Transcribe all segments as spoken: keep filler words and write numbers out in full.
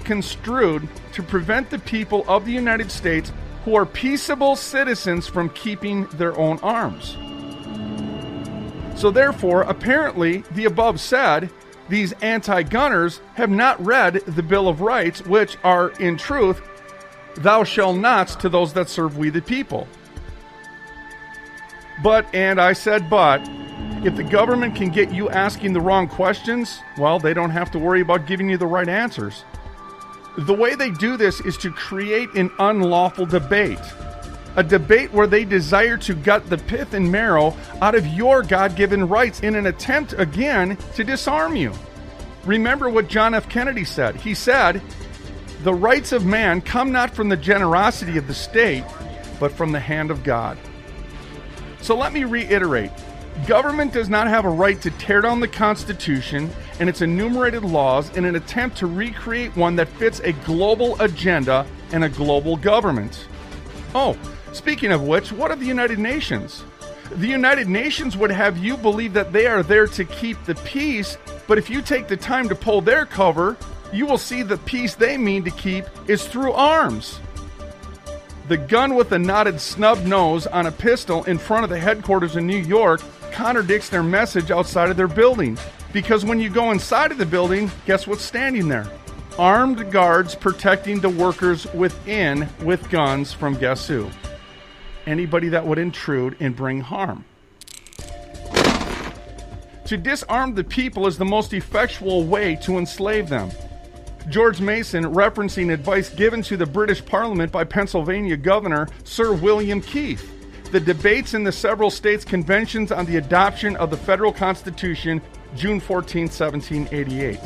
construed to prevent the people of the United States who are peaceable citizens from keeping their own arms. So therefore, apparently, the above said, these anti-gunners have not read the Bill of Rights, which are, in truth, thou shalt nots to those that serve we the people. But, and I said but, if the government can get you asking the wrong questions, well, they don't have to worry about giving you the right answers. The way they do this is to create an unlawful debate. A debate where they desire to gut the pith and marrow out of your God-given rights in an attempt, again, to disarm you. Remember what John F. Kennedy said. He said, "The rights of man come not from the generosity of the state, but from the hand of God." So let me reiterate. Government does not have a right to tear down the Constitution and its enumerated laws in an attempt to recreate one that fits a global agenda and a global government. Oh, speaking of which, what of the United Nations? The United Nations would have you believe that they are there to keep the peace, but if you take the time to pull their cover, you will see the peace they mean to keep is through arms. The gun with a knotted snub nose on a pistol in front of the headquarters in New York contradicts their message outside of their building. Because when you go inside of the building, guess what's standing there? Armed guards protecting the workers within with guns from guess who? Anybody that would intrude and bring harm. To disarm the people is the most effectual way to enslave them. George Mason, referencing advice given to the British Parliament by Pennsylvania Governor Sir William Keith. The debates in the several states' conventions on the adoption of the federal Constitution, June fourteenth, seventeen eighty-eight.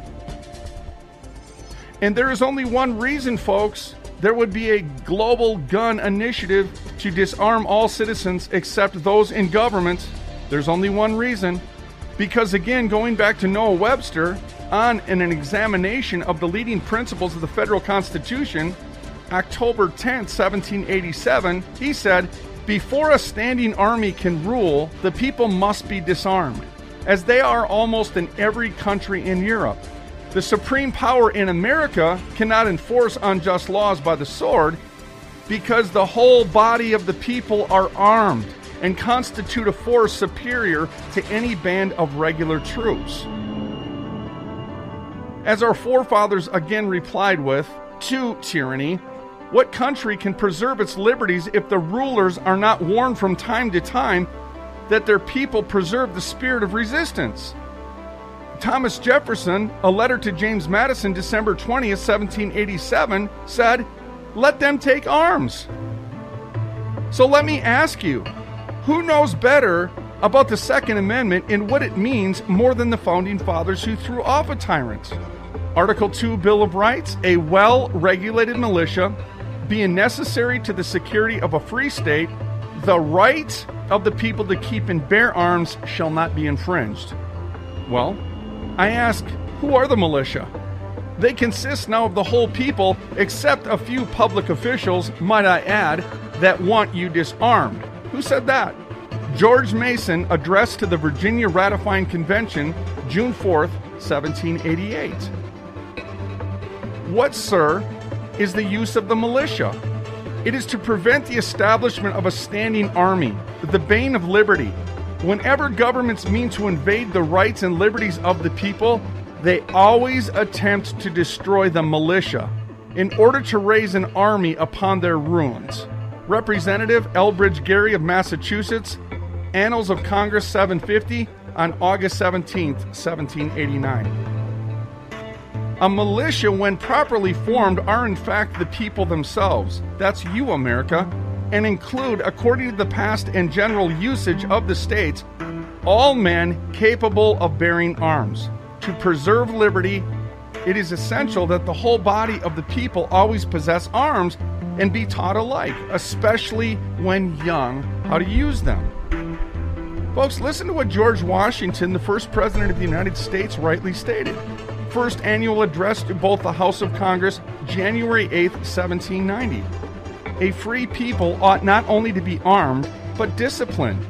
And there is only one reason, folks. There would be a global gun initiative to disarm all citizens except those in government. There's only one reason. Because again, going back to Noah Webster, on an examination of the leading principles of the federal Constitution, October tenth, seventeen eighty-seven, he said, "Before a standing army can rule, the people must be disarmed, as they are almost in every country in Europe. The supreme power in America cannot enforce unjust laws by the sword, because the whole body of the people are armed and constitute a force superior to any band of regular troops." As our forefathers again replied with, to tyranny, what country can preserve its liberties if the rulers are not warned from time to time that their people preserve the spirit of resistance? Thomas Jefferson, a letter to James Madison, December twentieth, seventeen eighty-seven, said, "Let them take arms." So let me ask you, who knows better about the Second Amendment and what it means more than the Founding Fathers who threw off a tyrant? Article two, Bill of Rights, a well-regulated militia, being necessary to the security of a free state, the right of the people to keep and bear arms shall not be infringed. Well, I ask, who are the militia? They consist now of the whole people, except a few public officials, might I add, that want you disarmed. Who said that? George Mason, addressed to the Virginia Ratifying Convention, June fourth, seventeen eighty-eight. What, sir, is the use of the militia? It is to prevent the establishment of a standing army, the bane of liberty. Whenever governments mean to invade the rights and liberties of the people, they always attempt to destroy the militia in order to raise an army upon their ruins. Representative Elbridge Gerry of Massachusetts, Annals of Congress seven fifty, on August seventeenth, seventeen eighty-nine. A militia, when properly formed, are in fact the people themselves. That's you, America, and include, according to the past and general usage of the states, all men capable of bearing arms. To preserve liberty, it is essential that the whole body of the people always possess arms and be taught alike, especially when young, how to use them. Folks, listen to what George Washington, the first president of the United States, rightly stated. First annual address to both the House of Congress, January eighth, seventeen ninety. A free people ought not only to be armed, but disciplined.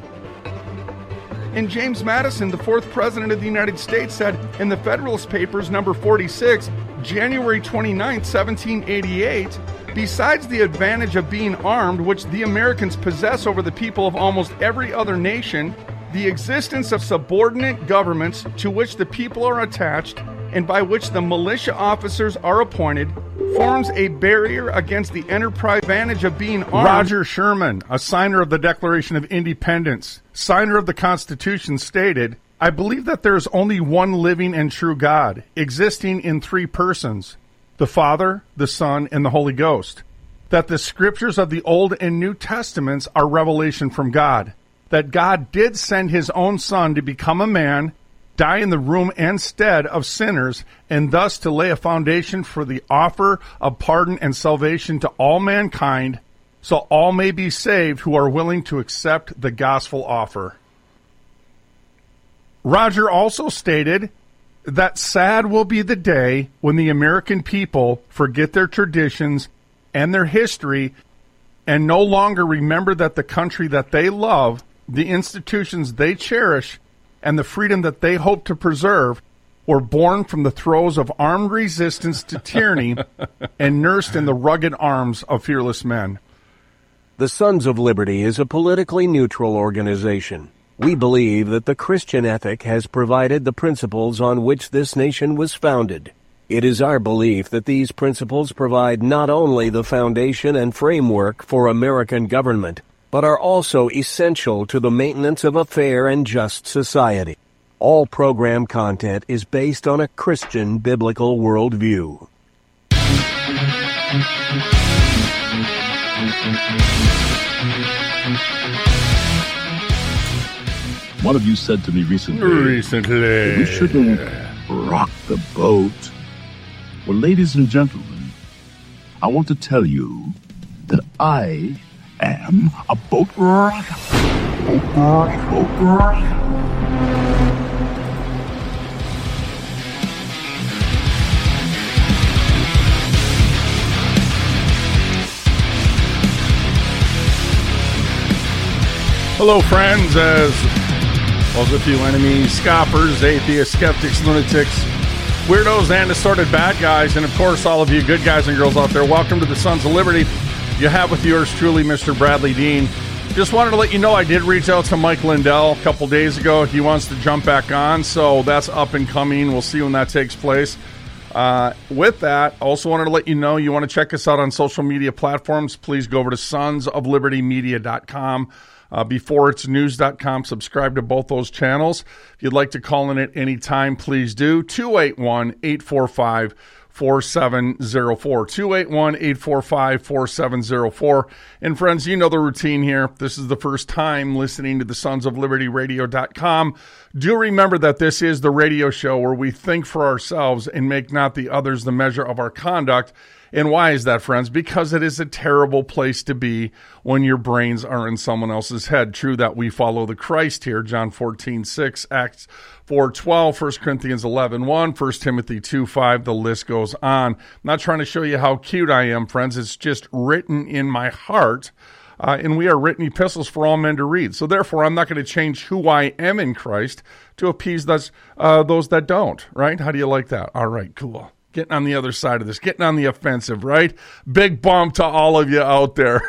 And James Madison, the fourth president of the United States, said in the Federalist Papers, number forty-six, January twenty-ninth, seventeen eighty-eight, besides the advantage of being armed, which the Americans possess over the people of almost every other nation, the existence of subordinate governments to which the people are attached and by which the militia officers are appointed forms a barrier against the enterprise advantage of being armed. Roger Sherman, a signer of the Declaration of Independence, signer of the Constitution, stated, "I believe that there is only one living and true God, existing in three persons, the Father, the Son, and the Holy Ghost. That the scriptures of the Old and New Testaments are revelation from God. That God did send his own Son to become a man, die in the room and stead of sinners, and thus to lay a foundation for the offer of pardon and salvation to all mankind, so all may be saved who are willing to accept the gospel offer." Roger also stated that sad will be the day when the American people forget their traditions and their history and no longer remember that the country that they love, the institutions they cherish, and the freedom that they hope to preserve were born from the throes of armed resistance to tyranny and nursed in the rugged arms of fearless men. The Sons of Liberty is a politically neutral organization. We believe that the Christian ethic has provided the principles on which this nation was founded. It is our belief that these principles provide not only the foundation and framework for American government, but are also essential to the maintenance of a fair and just society. All program content is based on a Christian biblical worldview. One of you said to me recently, Recently. we shouldn't rock the boat. Well, ladies and gentlemen, I want to tell you that I am a boat rocker. Boat rocker. Boat rocker. Hello, friends, as well as a few enemies, scoffers, atheists, skeptics, lunatics, weirdos, and assorted bad guys, and of course, all of you good guys and girls out there. Welcome to the Sons of Liberty. You have with yours truly, Mister Bradley Dean. Just wanted to let you know I did reach out to Mike Lindell a couple days ago. He wants to jump back on, so that's up and coming. We'll see when that takes place. Uh, with that, I also wanted to let you know you want to check us out on social media platforms. Please go over to sons of liberty media dot com. Uh, before it's news dot com. Subscribe to both those channels. If you'd like to call in at any time, please do. two eight one, eight four five, four seven zero four. two eight one, eight four five, four seven zero four. And friends, you know the routine here. If this is the first time listening to the sons of liberty radio dot com, do remember that this is the radio show where we think for ourselves and make not the others the measure of our conduct. And why is that, friends? Because it is a terrible place to be when your brains are in someone else's head. True that we follow the Christ here, John fourteen six, Acts four twelve, First Corinthians eleven one, First Timothy two five, the list goes on. I'm not trying to show you how cute I am, friends. It's just written in my heart, uh, and we are written epistles for all men to read. So therefore, I'm not going to change who I am in Christ to appease those, uh, those that don't, right? How do you like that? All right, cool. Getting on the other side of this, getting on the offensive, right? Big bump to all of you out there.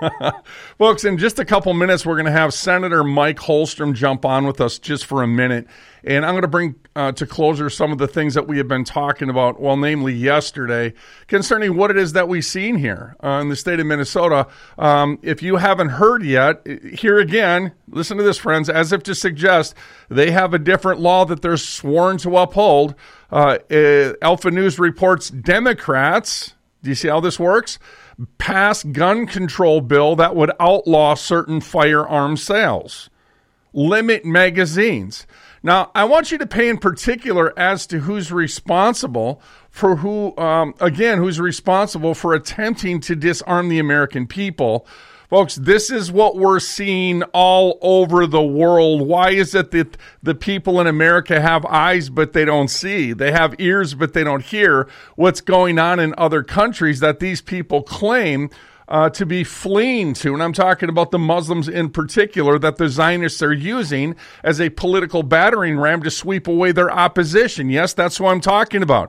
Folks, in just a couple minutes, we're going to have Senator Mike Holstrom jump on with us just for a minute. And I'm going to bring uh, to closure some of the things that we have been talking about, well, namely yesterday, concerning what it is that we've seen here uh, in the state of Minnesota. Um, if you haven't heard yet, here again, listen to this, friends, as if to suggest they have a different law that they're sworn to uphold. Uh, uh, Alpha News reports Democrats, do you see how this works? Pass gun control bill that would outlaw certain firearm sales, limit magazines. Now, I want you to pay in particular as to who's responsible for who, um, again, who's responsible for attempting to disarm the American people. Folks, this is what we're seeing all over the world. Why is it that the people in America have eyes but they don't see? They have ears but they don't hear what's going on in other countries that these people claim uh, to be fleeing to. And I'm talking about the Muslims in particular that the Zionists are using as a political battering ram to sweep away their opposition. Yes, that's what I'm talking about.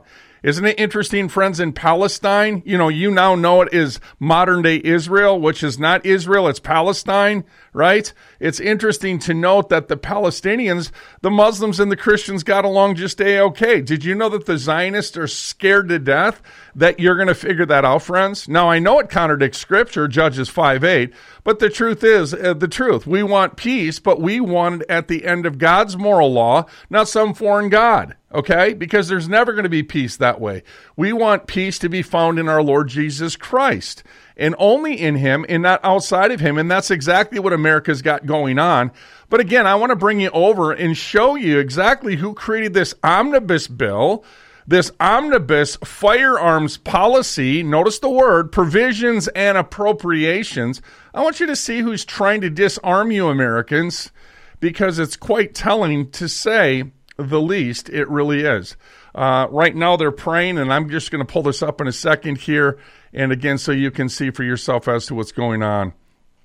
Isn't it interesting, friends, in Palestine? You know, you now know it is modern-day Israel, which is not Israel, it's Palestine, right? It's interesting to note that the Palestinians, the Muslims and the Christians got along just A-okay. Did you know that the Zionists are scared to death that you're going to figure that out, friends? Now, I know it contradicts Scripture, Judges five eight, but the truth is uh, the truth. We want peace, but we want it at the end of God's moral law, not some foreign god. Okay? Because there's never going to be peace that way. We want peace to be found in our Lord Jesus Christ, and only in him and not outside of him. And that's exactly what America's got going on. But again, I want to bring you over and show you exactly who created this omnibus bill, this omnibus firearms policy. Notice the word provisions and appropriations. I want you to see who's trying to disarm you, Americans, because it's quite telling, to say the least. It really is. Uh, right now they're praying, and I'm just going to pull this up in a second here, and again, so you can see for yourself as to what's going on.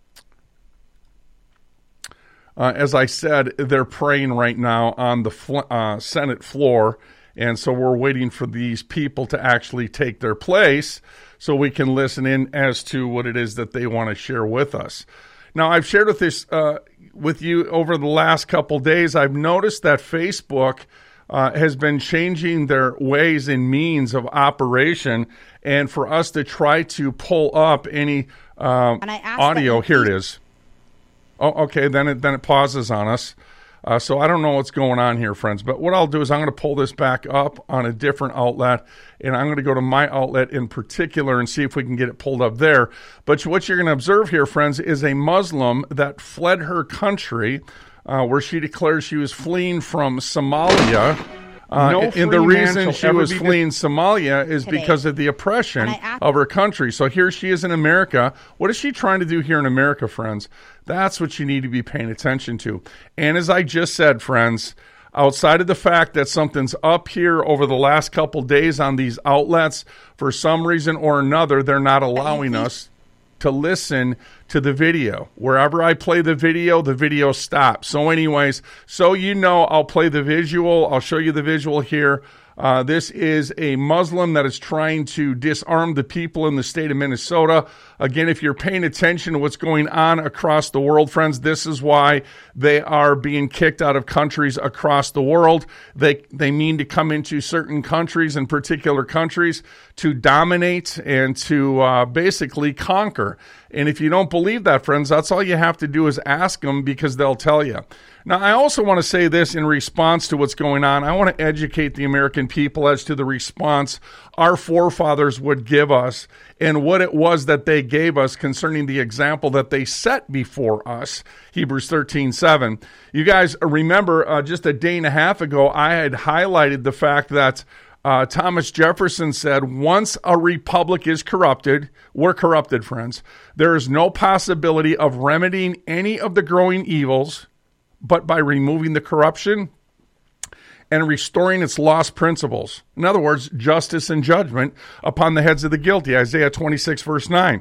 Uh, as I said, they're praying right now on the fl- uh, Senate floor, and so we're waiting for these people to actually take their place so we can listen in as to what it is that they want to share with us. Now, I've shared with this uh, with you over the last couple days. I've noticed that Facebook uh, has been changing their ways and means of operation, and for us to try to pull up any uh, audio, here it is. Oh, okay, then it then it pauses on us. Uh, so I don't know what's going on here, friends. But what I'll do is I'm going to pull this back up on a different outlet, and I'm going to go to my outlet in particular and see if we can get it pulled up there. But what you're going to observe here, friends, is a Muslim that fled her country, uh, where she declares she was fleeing from Somalia. Uh, no and the reason she was fleeing Somalia is today. because of the oppression of her country. So here she is in America. What is she trying to do here in America, friends? That's what you need to be paying attention to. And as I just said, friends, outside of the fact that something's up here over the last couple days on these outlets, for some reason or another, they're not allowing us to listen to the video. Wherever I play the video, the video stops. So anyways, so you know, I'll play the visual. I'll show you the visual here. Uh, this is a Muslim that is trying to disarm the people in the state of Minnesota. Again, if you're paying attention to what's going on across the world, friends, this is why they are being kicked out of countries across the world. They they mean to come into certain countries, in particular countries, to dominate and to uh, basically conquer. And if you don't believe that, friends, that's all you have to do is ask them, because they'll tell you. Now, I also want to say this in response to what's going on. I want to educate the American people as to the response our forefathers would give us and what it was that they gave us concerning the example that they set before us. Hebrews thirteen seven. You guys remember uh, just a day and a half ago, I had highlighted the fact that Uh, Thomas Jefferson said, once a republic is corrupted, we're corrupted, friends. There is no possibility of remedying any of the growing evils but by removing the corruption and restoring its lost principles. In other words, justice and judgment upon the heads of the guilty. Isaiah twenty-six, verse nine.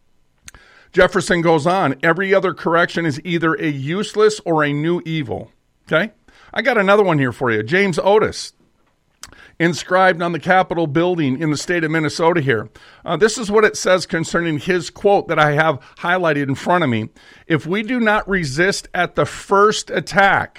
Jefferson goes on, every other correction is either a useless or a new evil. Okay? I got another one here for you. James Otis, inscribed on the Capitol building in the state of Minnesota here. Uh, this is what it says concerning his quote that I have highlighted in front of me. If we do not resist at the first attack,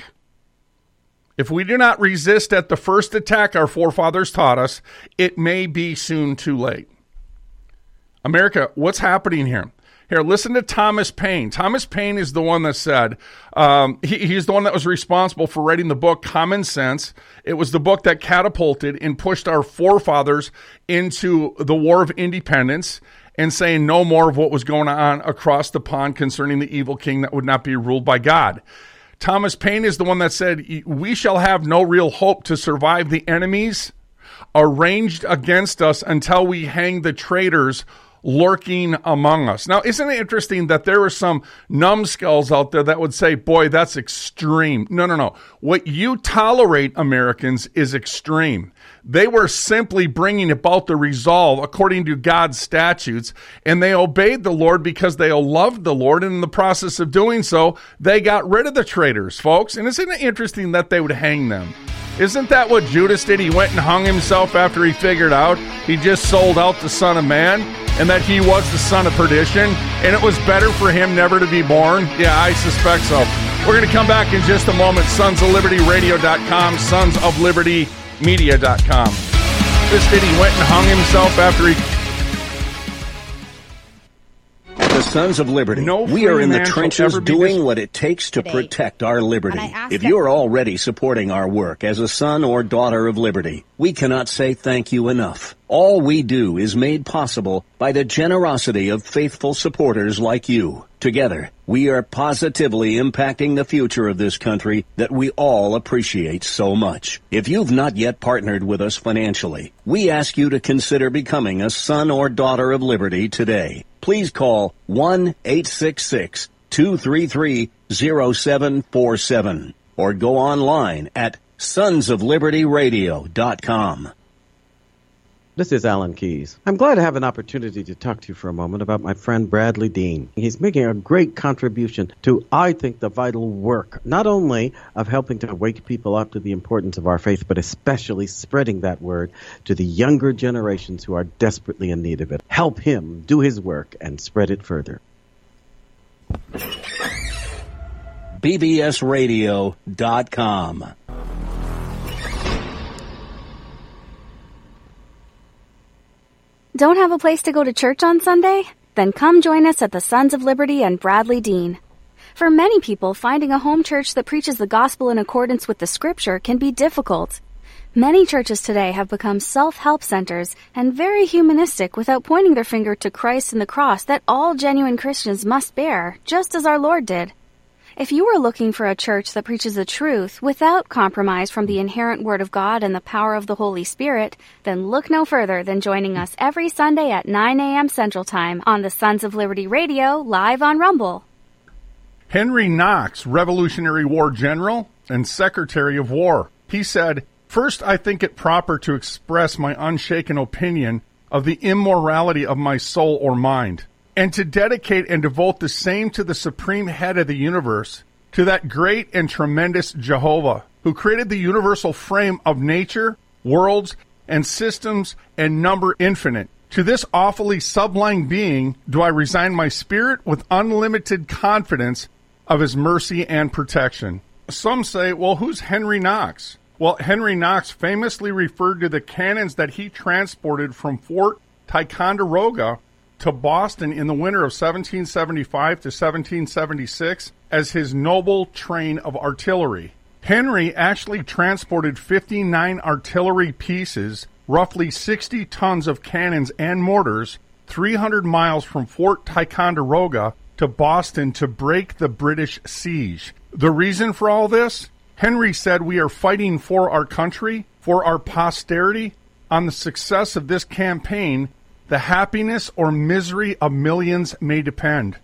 if we do not resist at the first attack our forefathers taught us, it may be soon too late. America, what's happening here? Here, listen to Thomas Paine. Thomas Paine is the one that said, um, he, he's the one that was responsible for writing the book Common Sense. It was the book that catapulted and pushed our forefathers into the War of Independence and saying no more of what was going on across the pond concerning the evil king that would not be ruled by God. Thomas Paine is the one that said, we shall have no real hope to survive the enemies arranged against us until we hang the traitors lurking among us. Now, isn't it interesting that there are some numbskulls out there that would say, boy, that's extreme. No, no, no. What you tolerate, Americans, is extreme. They were simply bringing about the resolve according to God's statutes, and they obeyed the Lord because they loved the Lord, and in the process of doing so, they got rid of the traitors, folks. And isn't it interesting that they would hang them? Isn't that what Judas did? He went and hung himself after he figured out he just sold out the Son of Man and that he was the son of perdition, and it was better for him never to be born? Yeah, I suspect so. We're going to come back in just a moment. sons of liberty radio dot com, sons of liberty media dot com. This did he went and hung himself after he... At the Sons of Liberty, no we are in the man trenches doing dis- what it takes to today. protect our liberty. If that- you're already supporting our work as a son or daughter of liberty, we cannot say thank you enough. All we do is made possible by the generosity of faithful supporters like you. Together, we are positively impacting the future of this country that we all appreciate so much. If you've not yet partnered with us financially, we ask you to consider becoming a son or daughter of liberty today. Please call one eight six six, two three three, zero seven four seven or go online at sons of liberty radio dot com. This is Alan Keyes. I'm glad to have an opportunity to talk to you for a moment about my friend Bradley Dean. He's making a great contribution to, I think, the vital work, not only of helping to wake people up to the importance of our faith, but especially spreading that word to the younger generations who are desperately in need of it. Help him do his work and spread it further. B B S radio dot com. Don't have a place to go to church on Sunday? Then come join us at the Sons of Liberty and Bradley Dean. For many people, finding a home church that preaches the gospel in accordance with the scripture can be difficult. Many churches today have become self-help centers and very humanistic without pointing their finger to Christ and the cross that all genuine Christians must bear, just as our Lord did. If you are looking for a church that preaches the truth without compromise from the inherent Word of God and the power of the Holy Spirit, then look no further than joining us every Sunday at nine a.m. Central Time on the Sons of Liberty Radio, live on Rumble. Henry Knox, Revolutionary War General and Secretary of War. He said, "First, I think it proper to express my unshaken opinion of the immorality of my soul or mind, and to dedicate and devote the same to the supreme head of the universe, to that great and tremendous Jehovah, who created the universal frame of nature, worlds, and systems, and number infinite. To this awfully sublime being do I resign my spirit with unlimited confidence of his mercy and protection." Some say, well, who's Henry Knox? Well, Henry Knox famously referred to the cannons that he transported from Fort Ticonderoga to Boston in the winter of seventeen seventy-five to seventeen seventy-six as his noble train of artillery. Henry actually transported fifty-nine artillery pieces, roughly sixty tons of cannons and mortars, three hundred miles from Fort Ticonderoga to Boston to break the British siege. The reason for all this? Henry said, "We are fighting for our country, for our posterity. On the success of this campaign, the happiness or misery of millions may depend."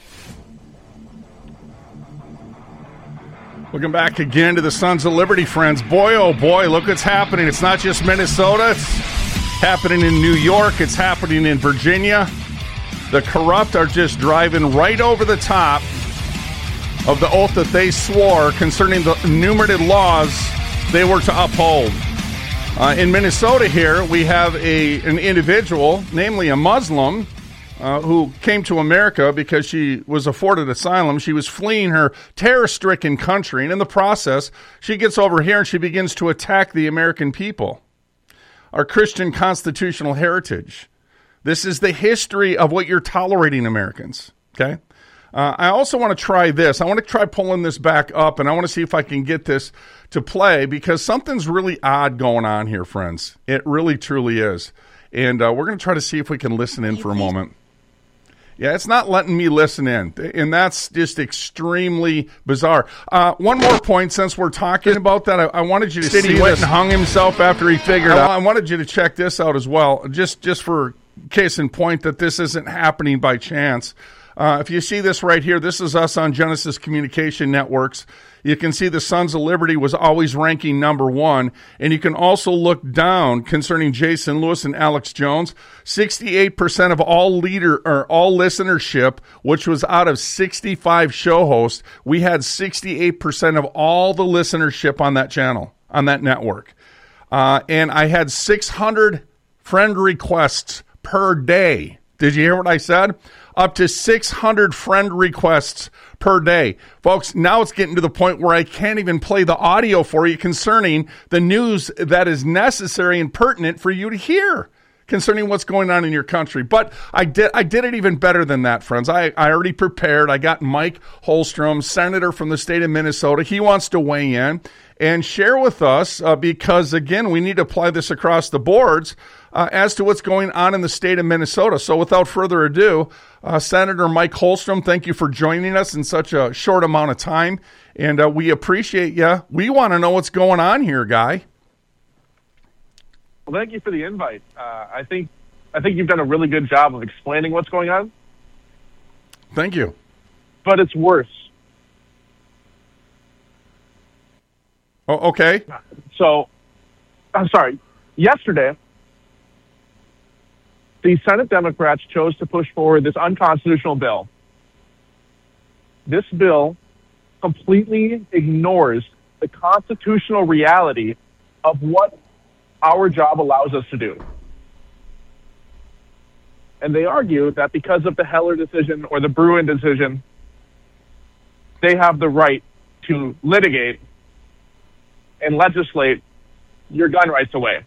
Welcome back again to the Sons of Liberty, friends. Boy, oh boy, look what's happening. It's not just Minnesota. It's happening in New York. It's happening in Virginia. The corrupt are just driving right over the top of the oath that they swore concerning the enumerated laws they were to uphold. Uh, in Minnesota here, we have a an individual, namely a Muslim, uh, who came to America because she was afforded asylum. She was fleeing her terror-stricken country, and in the process, she gets over here and she begins to attack the American people, our Christian constitutional heritage. This is the history of what you're tolerating, Americans, okay? Uh, I also want to try this. I want to try pulling this back up, and I want to see if I can get this to play, because something's really odd going on here, friends. It really, truly is. And uh, we're going to try to see if we can listen in for a moment. Yeah, it's not letting me listen in, and that's just extremely bizarre. Uh, one more point, since we're talking about that, I, I wanted you to see he went and hung himself after he figured I, out. I wanted you to check this out as well, just, just for case in point that this isn't happening by chance. Uh, if you see this right here, this is us on Genesis Communication Networks. You can see the Sons of Liberty was always ranking number one. And you can also look down concerning Jason Lewis and Alex Jones. sixty-eight percent of all leader or all listenership, which was out of sixty-five show hosts, we had sixty-eight percent of all the listenership on that channel, on that network. Uh, and I had six hundred friend requests per day. Did you hear what I said? Up to six hundred friend requests per day. Folks, now it's getting to the point where I can't even play the audio for you concerning the news that is necessary and pertinent for you to hear concerning what's going on in your country. But I did I did it even better than that, friends. I, I already prepared. I got Mike Holstrom, senator from the state of Minnesota. He wants to weigh in and share with us uh, because, again, we need to apply this across the boards uh, as to what's going on in the state of Minnesota. So without further ado, uh, Senator Mike Holstrom, thank you for joining us in such a short amount of time, and uh, we appreciate you. We want to know what's going on here, guy. Well, thank you for the invite. Uh, I think I think you've done a really good job of explaining what's going on. Thank you. But it's worse. Oh, okay. So, I'm sorry. Yesterday, the Senate Democrats chose to push forward this unconstitutional bill. This bill completely ignores the constitutional reality of what our job allows us to do. And they argue that because of the Heller decision or the Bruen decision, they have the right to litigate and legislate your gun rights away.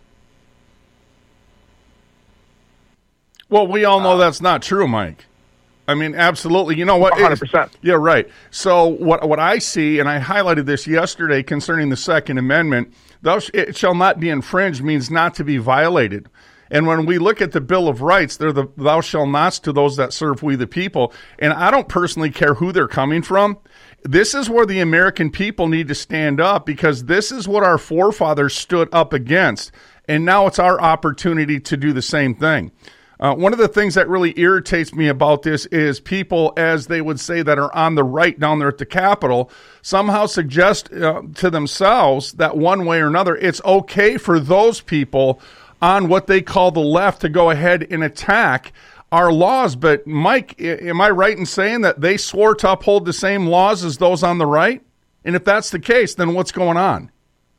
Well, we all know uh, that's not true, Mike. I mean, absolutely. You know what? one hundred percent. Yeah, right. So what what I see, and I highlighted this yesterday concerning the Second Amendment, thou sh- it shall not be infringed means not to be violated. And when we look at the Bill of Rights, they're the thou shall nots to those that serve we the people. And I don't personally care who they're coming from. This is where the American people need to stand up, because this is what our forefathers stood up against. And now it's our opportunity to do the same thing. Uh, one of the things that really irritates me about this is people, as they would say, that are on the right down there at the Capitol, somehow suggest uh, to themselves that one way or another, it's okay for those people on what they call the left to go ahead and attack our laws. But, Mike, am I right in saying that they swore to uphold the same laws as those on the right? And if that's the case, then what's going on?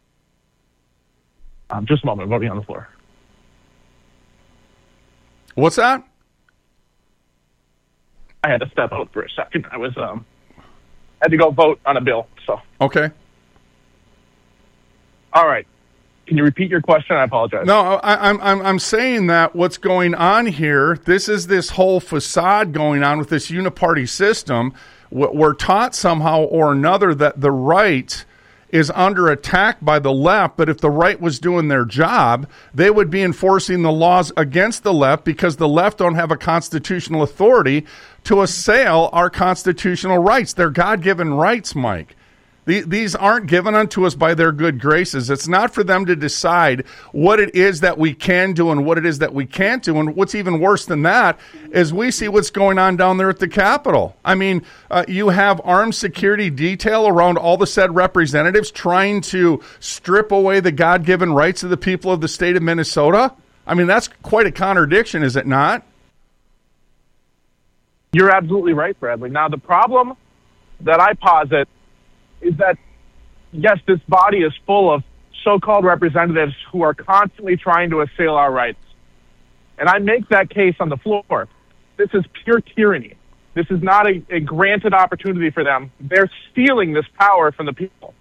Um, just a moment, voting on the floor. What's that? I had to step out for a second. I was um had to go vote on a bill. So okay. All right. Can you repeat your question? I apologize. No, I, I'm I'm I'm saying that what's going on here. This is this whole facade going on with this uniparty system. We're taught somehow or another that the right is under attack by the left, but if the right was doing their job, they would be enforcing the laws against the left, because the left don't have a constitutional authority to assail our constitutional rights. They're God-given rights, Mike. These aren't given unto us by their good graces. It's not for them to decide what it is that we can do and what it is that we can't do. And what's even worse than that is we see what's going on down there at the Capitol. I mean, uh, you have armed security detail around all the said representatives trying to strip away the God-given rights of the people of the state of Minnesota. I mean, that's quite a contradiction, is it not? You're absolutely right, Bradley. Now, the problem that I posit is that, yes, this body is full of so-called representatives who are constantly trying to assail our rights. And I make that case on the floor. This is pure tyranny. This is not a, a granted opportunity for them. They're stealing this power from the people.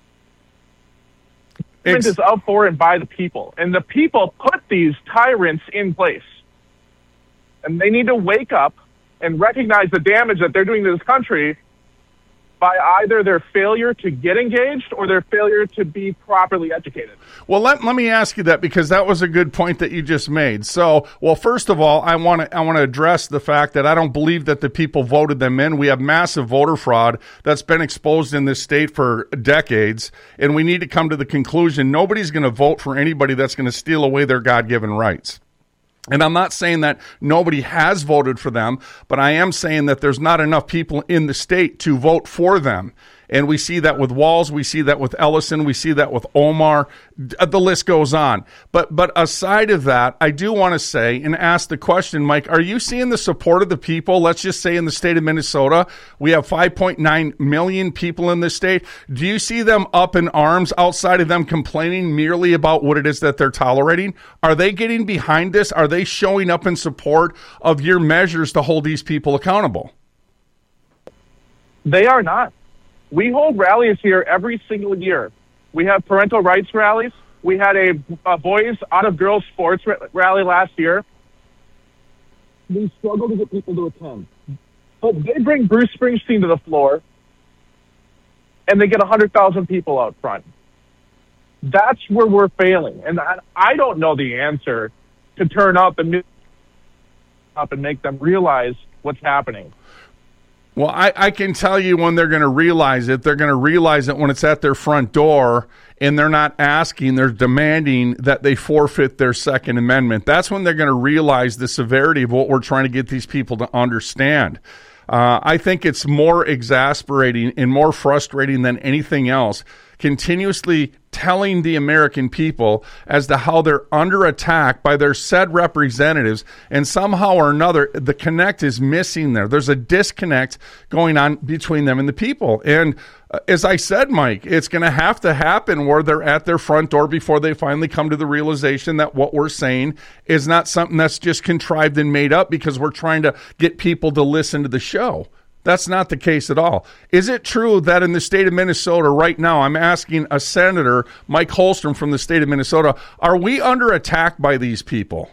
It is of, for, and by the people. And the people put these tyrants in place. And they need to wake up and recognize the damage that they're doing to this country by either their failure to get engaged or their failure to be properly educated. Well, let, let me ask you that, because that was a good point that you just made. So, well, first of all, I want to I want to address the fact that I don't believe that the people voted them in. We have massive voter fraud that's been exposed in this state for decades, and we need to come to the conclusion nobody's going to vote for anybody that's going to steal away their God-given rights. And I'm not saying that nobody has voted for them, but I am saying that there's not enough people in the state to vote for them. And we see that with Walz, we see that with Ellison, we see that with Omar. The list goes on. But but aside of that, I do want to say and ask the question, Mike, are you seeing the support of the people? Let's just say in the state of Minnesota, we have five point nine million people in this state. Do you see them up in arms outside of them complaining merely about what it is that they're tolerating? Are they getting behind this? Are they showing up in support of your measures to hold these people accountable? They are not. We hold rallies here every single year. We have parental rights rallies. We had a, a boys out of girls sports rally last year. We struggle to get people to attend. But they bring Bruce Springsteen to the floor, and they get one hundred thousand people out front. That's where we're failing. And I, I don't know the answer to turn up and up and make them realize what's happening. Well, I, I can tell you when they're going to realize it. They're going to realize it when it's at their front door and they're not asking, they're demanding that they forfeit their Second Amendment. That's when they're going to realize the severity of what we're trying to get these people to understand. Uh, I think it's more exasperating and more frustrating than anything else, continuously telling the American people as to how they're under attack by their said representatives, and somehow or another, the connect is missing there. There's a disconnect going on between them and the people. And uh, as I said, Mike, it's going to have to happen where they're at their front door before they finally come to the realization that what we're saying is not something that's just contrived and made up because we're trying to get people to listen to the show. That's not the case at all. Is it true that in the state of Minnesota right now, I'm asking a senator, Mike Holstrom from the state of Minnesota, are we under attack by these people?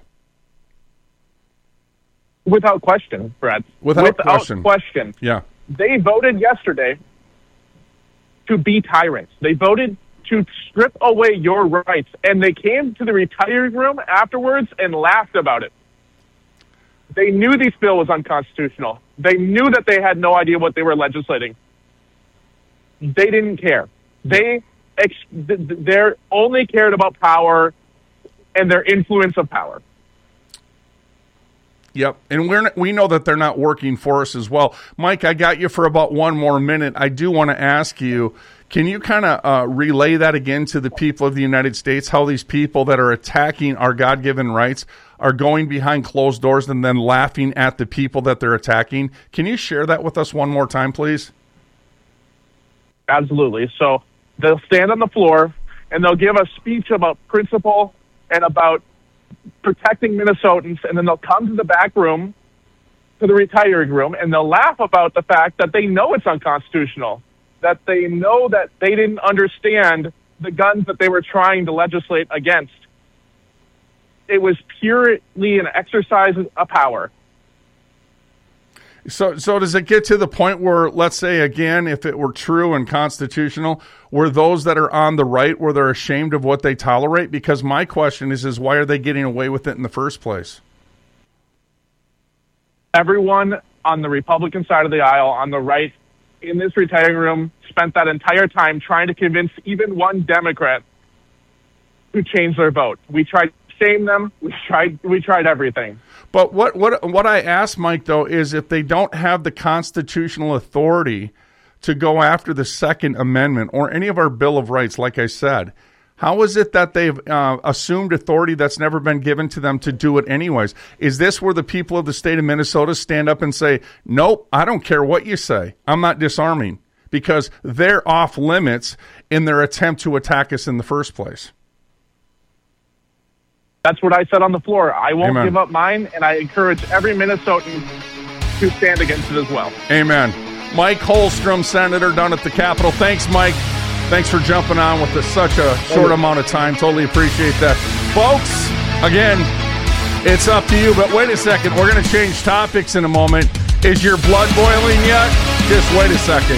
Without question, Brett. Without, Without question. question. Yeah. They voted yesterday to be tyrants. They voted to strip away your rights, and they came to the retiring room afterwards and laughed about it. They knew this bill was unconstitutional. They knew that they had no idea what they were legislating. They didn't care. They ex- they're only cared about power and their influence of power. Yep, and we're we know that they're not working for us as well. Mike, I got you for about one more minute. I do want to ask you, can you kind of uh, relay that again to the people of the United States, how these people that are attacking our God-given rights are going behind closed doors and then laughing at the people that they're attacking? Can you share that with us one more time, please? Absolutely. So they'll stand on the floor and they'll give a speech about principle and about protecting Minnesotans, and then they'll come to the back room, to the retiring room, and they'll laugh about the fact that they know it's unconstitutional, that they know that they didn't understand the guns that they were trying to legislate against. It was purely an exercise of power. So so does it get to the point where, let's say, again, if it were true and constitutional, were those that are on the right, where they're ashamed of what they tolerate? Because my question is, is why are they getting away with it in the first place? Everyone on the Republican side of the aisle, on the right, in this retiring room, spent that entire time trying to convince even one Democrat to change their vote. We tried to shame them. We tried, we tried everything. But what, what what I ask, Mike, though, is if they don't have the constitutional authority to go after the Second Amendment or any of our Bill of Rights, like I said, how is it that they've uh, assumed authority that's never been given to them to do it anyways? Is this where the people of the state of Minnesota stand up and say, nope, I don't care what you say, I'm not disarming, because they're off limits in their attempt to attack us in the first place? That's what I said on the floor. I won't Amen. give up mine, and I encourage every Minnesotan to stand against it as well. Amen. Mike Holstrom, Senator, down at the Capitol. Thanks, Mike. Thanks for jumping on with us such a short amount of time. Totally appreciate that. Folks, again, it's up to you, but wait a second. We're going to change topics in a moment. Is your blood boiling yet? Just wait a second.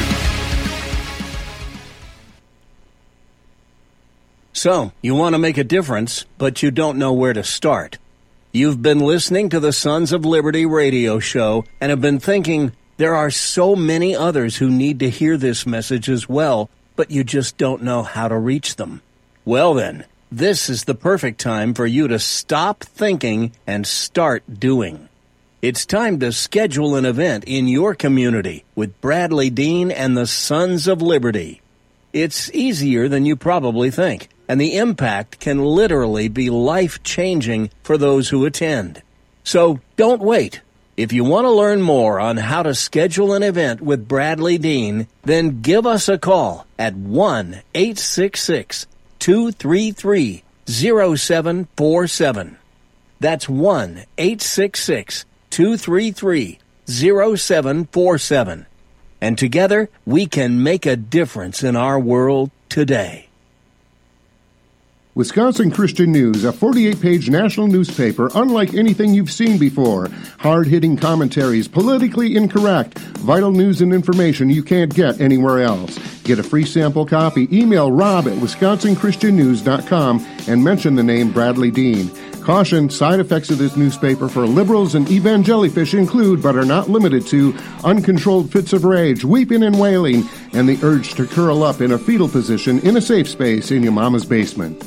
So, you want to make a difference, but you don't know where to start. You've been listening to the Sons of Liberty radio show and have been thinking, there are so many others who need to hear this message as well, but you just don't know how to reach them. Well then, This is the perfect time for you to stop thinking and start doing. It's time to schedule an event in your community with Bradley Dean and the Sons of Liberty. It's easier than you probably think, and the impact can literally be life-changing for those who attend. So don't wait. If you want to learn more on how to schedule an event with Bradley Dean, then give us a call at one eight six six, two three three, zero seven four seven. That's one eight six six, two three three, zero seven four seven. And together, we can make a difference in our world today. Wisconsin Christian News, a forty-eight page national newspaper unlike anything you've seen before. Hard-hitting commentaries, politically incorrect, vital news and information you can't get anywhere else. Get a free sample copy. Email Rob at wisconsin christian news dot com and mention the name Bradley Dean. Caution, side effects of this newspaper for liberals and evangelifish include, but are not limited to, uncontrolled fits of rage, weeping and wailing, and the urge to curl up in a fetal position in a safe space in your mama's basement.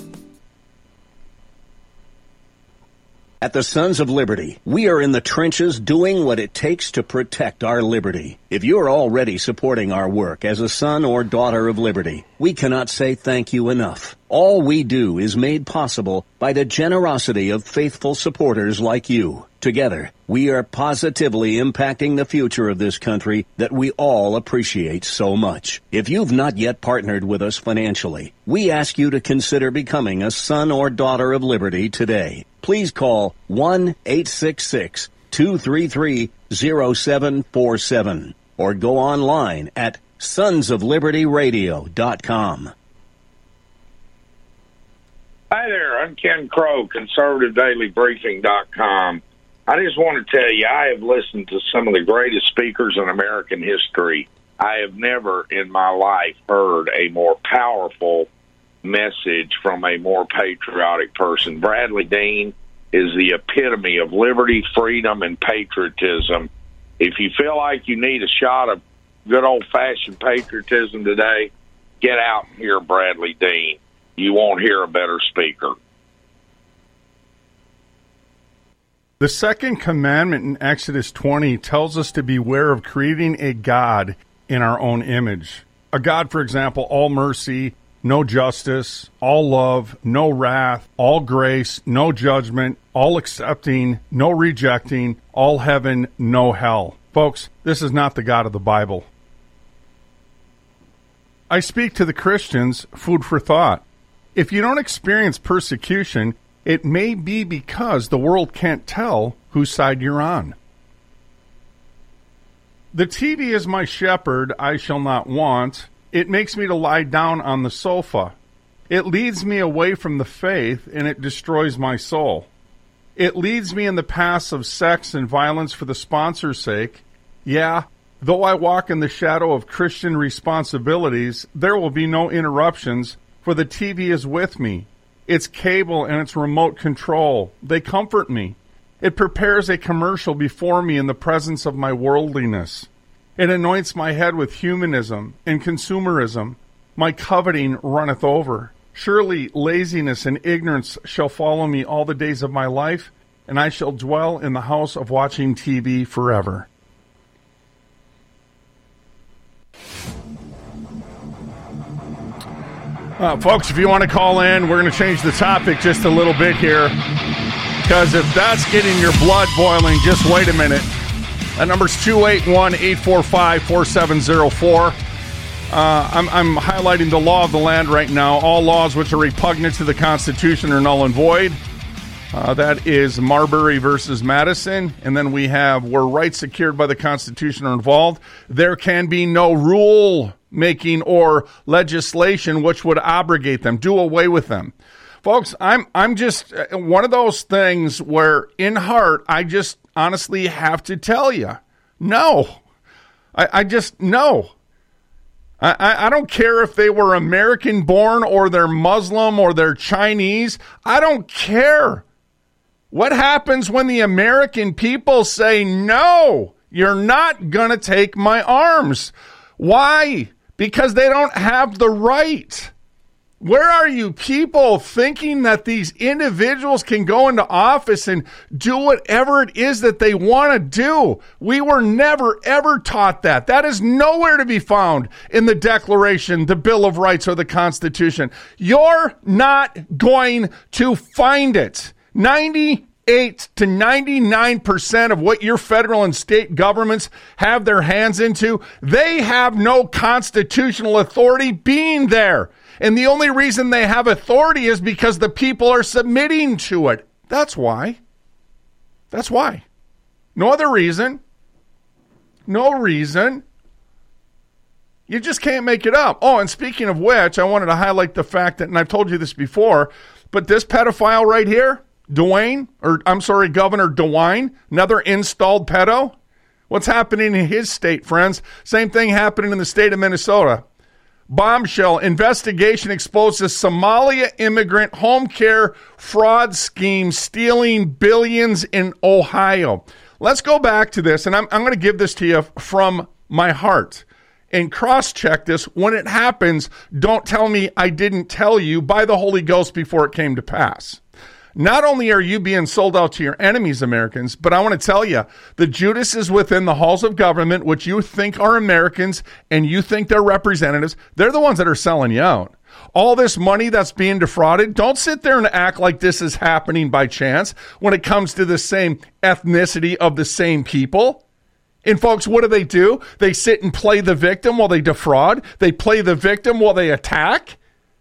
At the Sons of Liberty, we are in the trenches doing what it takes to protect our liberty. If you're already supporting our work as a son or daughter of liberty, we cannot say thank you enough. All we do is made possible by the generosity of faithful supporters like you. Together, we are positively impacting the future of this country that we all appreciate so much. If you've not yet partnered with us financially, we ask you to consider becoming a son or daughter of liberty today. Please call one eight six six, two three three, zero seven four seven or go online at sons of liberty radio dot com. Hi there, I'm Ken Crow, conservative daily briefing dot com. I just want to tell you, I have listened to some of the greatest speakers in American history. I have never in my life heard a more powerful message from a more patriotic person. Bradley Dean is the epitome of liberty, freedom, and patriotism. If you feel like you need a shot of good old-fashioned patriotism today, get out and hear Bradley Dean. You won't hear a better speaker. The second commandment in Exodus twenty tells us to beware of creating a God in our own image. A God, for example, all mercy, no justice, all love, no wrath, all grace, no judgment, all accepting, no rejecting, all heaven, no hell. Folks, this is not the God of the Bible. I speak to the Christians, food for thought. If you don't experience persecution, it may be because the world can't tell whose side you're on. The T V is my shepherd, I shall not want. It makes me to lie down on the sofa. It leads me away from the faith, and it destroys my soul. It leads me in the paths of sex and violence for the sponsor's sake. Yeah, though I walk in the shadow of Christian responsibilities, there will be no interruptions, for the T V is with me. It's cable and it's remote control. They comfort me. It prepares a commercial before me in the presence of my worldliness. It anoints my head with humanism and consumerism. My coveting runneth over. Surely laziness and ignorance shall follow me all the days of my life, and I shall dwell in the house of watching T V forever. Uh, folks, if you want to call in, we're going to change the topic just a little bit here, because if that's getting your blood boiling, just wait a minute. That number's two eight one, eight four five, four seven zero four. Uh, I'm, I'm highlighting the law of the land right now. All laws which are repugnant to the Constitution are null and void. Uh, that is Marbury versus Madison. And then we have where rights secured by the Constitution are involved, there can be no rule making or legislation which would abrogate them, do away with them. Folks, I'm I'm just uh, one of those things where in heart, I just honestly have to tell you, no. I, I just, no. I, I, I don't care if they were American born or they're Muslim or they're Chinese. I don't care. What happens when the American people say, no, you're not going to take my arms? Why? Because they don't have the right. Where are you people thinking that these individuals can go into office and do whatever it is that they want to do? We were never, ever taught that. That is nowhere to be found in the Declaration, the Bill of Rights, or the Constitution. You're not going to find it. ninety-eight to ninety-nine percent of what your federal and state governments have their hands into, they have no constitutional authority being there. And the only reason they have authority is because the people are submitting to it. That's why. That's why. No other reason. No reason. You just can't make it up. Oh, and speaking of which, I wanted to highlight the fact that, and I've told you this before, but this pedophile right here, Dwayne, or I'm sorry, Governor DeWine, another installed pedo. What's happening in his state, friends? Same thing happening in the state of Minnesota. Bombshell investigation exposes Somalia immigrant home care fraud scheme stealing billions in Ohio. Let's go back to this, and I'm, I'm going to give this to you from my heart. And cross-check this. When it happens, don't tell me I didn't tell you by the Holy Ghost before it came to pass. Not only are you being sold out to your enemies, Americans, but I want to tell you, the Judas is within the halls of government, which you think are Americans, and you think they're representatives. They're the ones that are selling you out. All this money that's being defrauded, don't sit there and act like this is happening by chance when it comes to the same ethnicity of the same people. And folks, what do they do? They sit and play the victim while they defraud. They play the victim while they attack.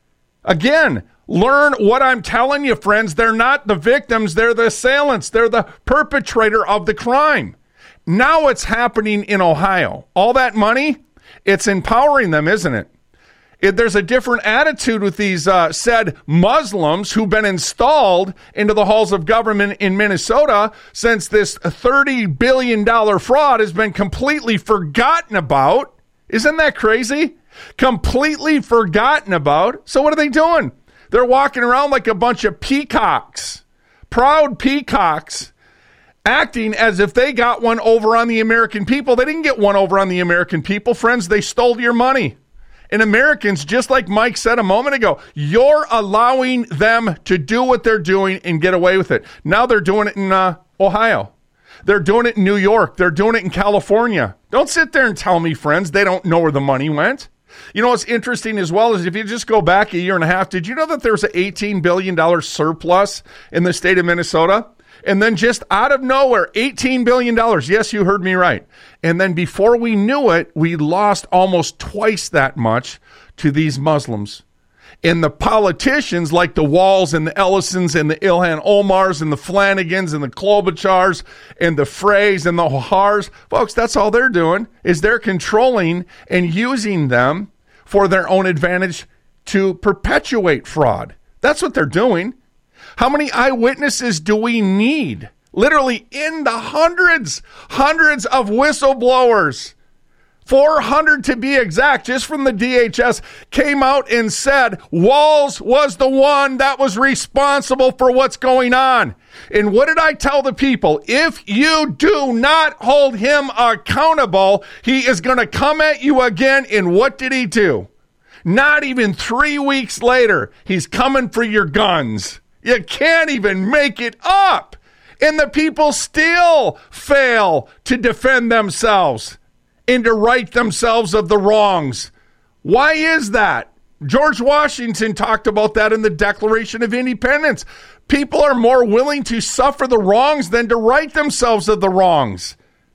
Again, learn what I'm telling you, friends. They're not the victims. They're the assailants. They're the perpetrator of the crime. Now it's happening in Ohio. All that money, it's empowering them, isn't it? It there's a different attitude with these uh, said Muslims who've been installed into the halls of government in Minnesota since this thirty billion dollars fraud has been completely forgotten about. Isn't that crazy? Completely forgotten about. So what are they doing? They're walking around like a bunch of peacocks, proud peacocks, acting as if they got one over on the American people. They didn't get one over on the American people, friends. They stole your money. And Americans, just like Mike said a moment ago, you're allowing them to do what they're doing and get away with it. Now they're doing it in uh, Ohio. They're doing it in New York. They're doing it in California. Don't sit there and tell me, friends, they don't know where the money went. You know what's interesting as well is if you just go back a year and a half, did you know that there's an eighteen billion dollars surplus in the state of Minnesota? And then just out of nowhere, eighteen billion dollars. Yes, you heard me right. And then before we knew it, we lost almost twice that much to these Muslims. And the politicians like the Walls and the Ellisons and the Ilhan Omars and the Flanagans and the Klobuchars and the Freys and the O'Hars, folks, that's all they're doing is they're controlling and using them for their own advantage to perpetuate fraud. That's what they're doing. How many eyewitnesses do we need? Literally in the hundreds, hundreds of whistleblowers. four hundred to be exact, just from the D H S, came out and said Walls was the one that was responsible for what's going on. And what did I tell the people? If you do not hold him accountable, he is going to come at you again. And what did he do? Not even three weeks later, he's coming for your guns. You can't even make it up. And the people still fail to defend themselves and to right themselves of the wrongs. Why is that? George Washington talked about that in the Declaration of Independence. People are more willing to suffer the wrongs than to right themselves of the wrongs.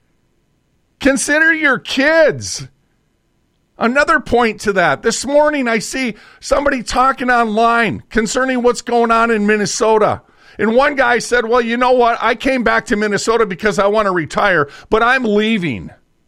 Consider your kids. Another point to that. This morning I see somebody talking online concerning what's going on in Minnesota. And one guy said, well, you know what? I came back to Minnesota because I want to retire, but I'm leaving.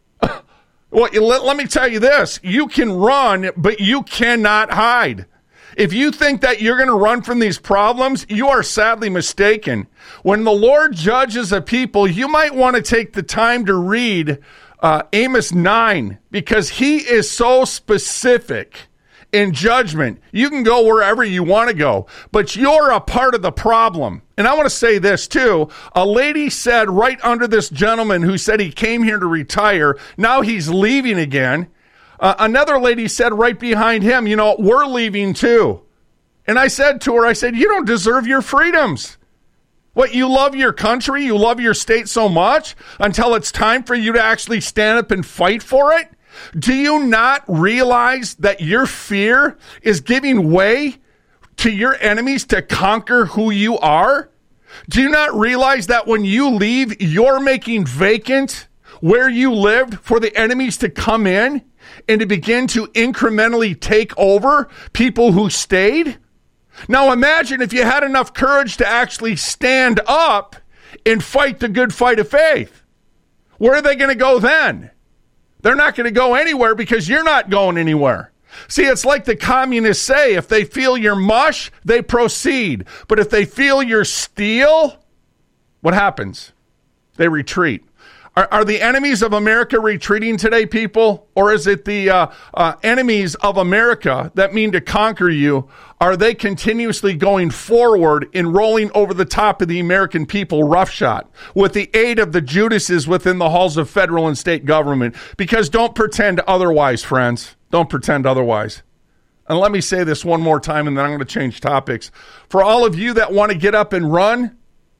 Well, let, let me tell you this. You can run, but you cannot hide. If you think that you're going to run from these problems, you are sadly mistaken. When the Lord judges a people, you might want to take the time to read uh, Amos nine, because he is so specific in judgment. You can go wherever you want to go, but you're a part of the problem. And I want to say this too. A lady said right under this gentleman who said he came here to retire, now he's leaving again. Uh, another lady said right behind him, you know, we're leaving too. And I said to her, I said, you don't deserve your freedoms. What, you love your country, you love your state so much until it's time for you to actually stand up and fight for it? Do you not realize that your fear is giving way to your enemies to conquer who you are? Do you not realize that when you leave, you're making vacant where you lived for the enemies to come in and to begin to incrementally take over people who stayed? Now imagine if you had enough courage to actually stand up and fight the good fight of faith. Where are they going to go then? They're not going to go anywhere because you're not going anywhere. See, it's like the communists say, if they feel your mush, they proceed. But if they feel your steel, what happens? They retreat. Are, are the enemies of America retreating today, people? Or is it the uh, uh, enemies of America that mean to conquer you? Are they continuously going forward and rolling over the top of the American people roughshod with the aid of the Judases within the halls of federal and state government? Because don't pretend otherwise, friends. Don't pretend otherwise. And let me say this one more time, and then I'm going to change topics. For all of you that want to get up and run,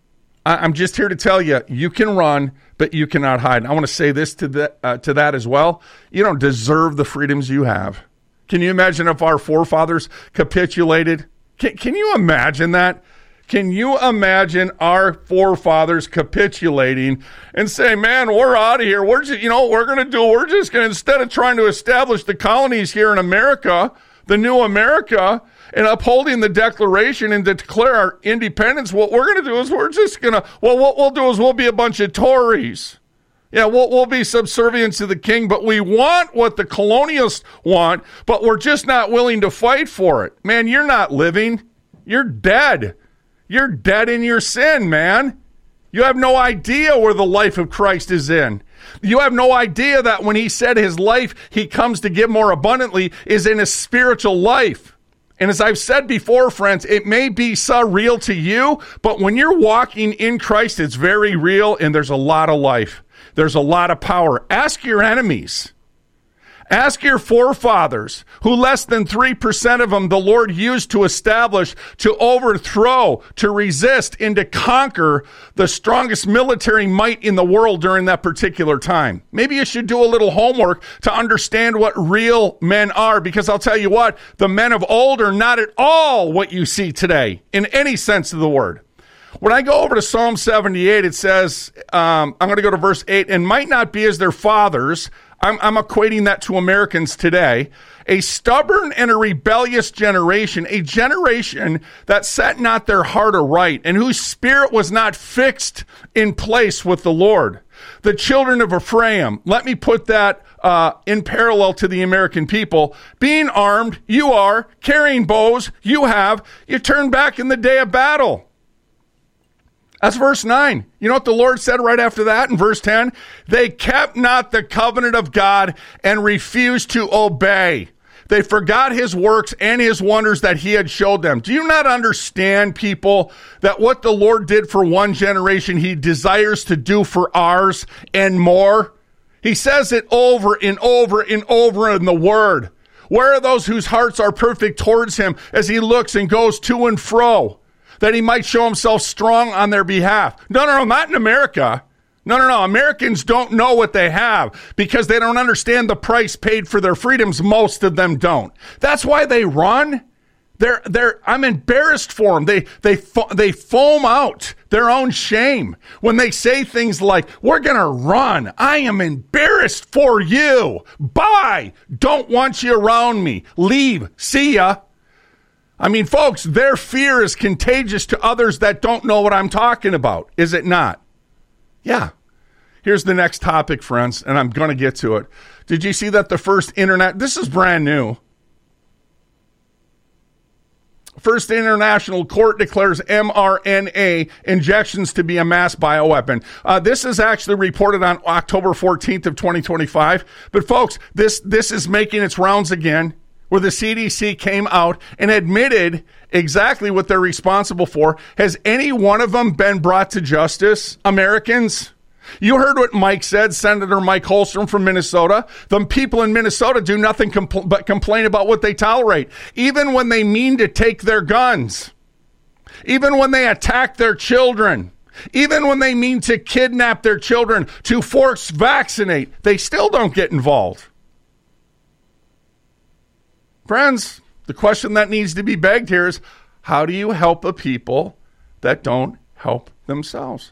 I'm just here to tell you, you can run, but you cannot hide. And I want to say this to, the, uh, to that as well. You don't deserve the freedoms you have. Can you imagine if our forefathers capitulated? Can, can you imagine that? Can you imagine our forefathers capitulating and say, man, we're out of here. We're just, you know what we're going to do? We're just going to, instead of trying to establish the colonies here in America, the new America, and upholding the Declaration and to declare our independence, what we're going to do is we're just going to, well, what we'll do is we'll be a bunch of Tories. Yeah, we'll, we'll be subservient to the king, but we want what the colonialists want, but we're just not willing to fight for it. Man, you're not living. You're dead. You're dead in your sin, man. You have no idea where the life of Christ is in. You have no idea that when he said his life, he comes to give more abundantly, is in his spiritual life. And as I've said before, friends, it may be so real to you, but when you're walking in Christ, it's very real, and there's a lot of life. There's a lot of power. Ask your enemies. Ask your forefathers, who less than three percent of them the Lord used to establish, to overthrow, to resist, and to conquer the strongest military might in the world during that particular time. Maybe you should do a little homework to understand what real men are, because I'll tell you what, the men of old are not at all what you see today, in any sense of the word. When I go over to Psalm seventy-eight, it says, um, I'm going to go to verse eight, and might not be as their fathers. I'm, I'm equating that to Americans today. A stubborn and a rebellious generation, a generation that set not their heart aright, and whose spirit was not fixed in place with the Lord. The children of Ephraim, let me put that uh, in parallel to the American people. Being armed, you are. Carrying bows, you have. You turn back in the day of battle. That's verse nine. You know what the Lord said right after that in verse ten? They kept not the covenant of God and refused to obey. They forgot his works and his wonders that he had showed them. Do you not understand, people, that what the Lord did for one generation, he desires to do for ours and more? He says it over and over and over in the word. Where are those whose hearts are perfect towards him as he looks and goes to and fro, that he might show himself strong on their behalf? No, no, no, not in America. No, no, no. Americans don't know what they have because they don't understand the price paid for their freedoms. Most of them don't. That's why they run. They're, they're, I'm embarrassed for them. They, they, fo- they foam out their own shame when they say things like, we're going to run. I am embarrassed for you. Bye. Don't want you around me. Leave. See ya. I mean, folks, their fear is contagious to others that don't know what I'm talking about. Is it not? Yeah. Here's the next topic, friends, and I'm going to get to it. Did you see that the first internet, this is brand new. First International Court declares mRNA injections to be a mass bioweapon. Uh, this is actually reported on October fourteenth of twenty twenty-five. But folks, this, this is making its rounds again, where the C D C came out and admitted exactly what they're responsible for. Has any one of them been brought to justice, Americans? You heard what Mike said, Senator Mike Holstrom from Minnesota. The people in Minnesota do nothing compl- but complain about what they tolerate, even when they mean to take their guns, even when they attack their children, even when they mean to kidnap their children, to force vaccinate, they still don't get involved. Friends, the question that needs to be begged here is, how do you help a people that don't help themselves?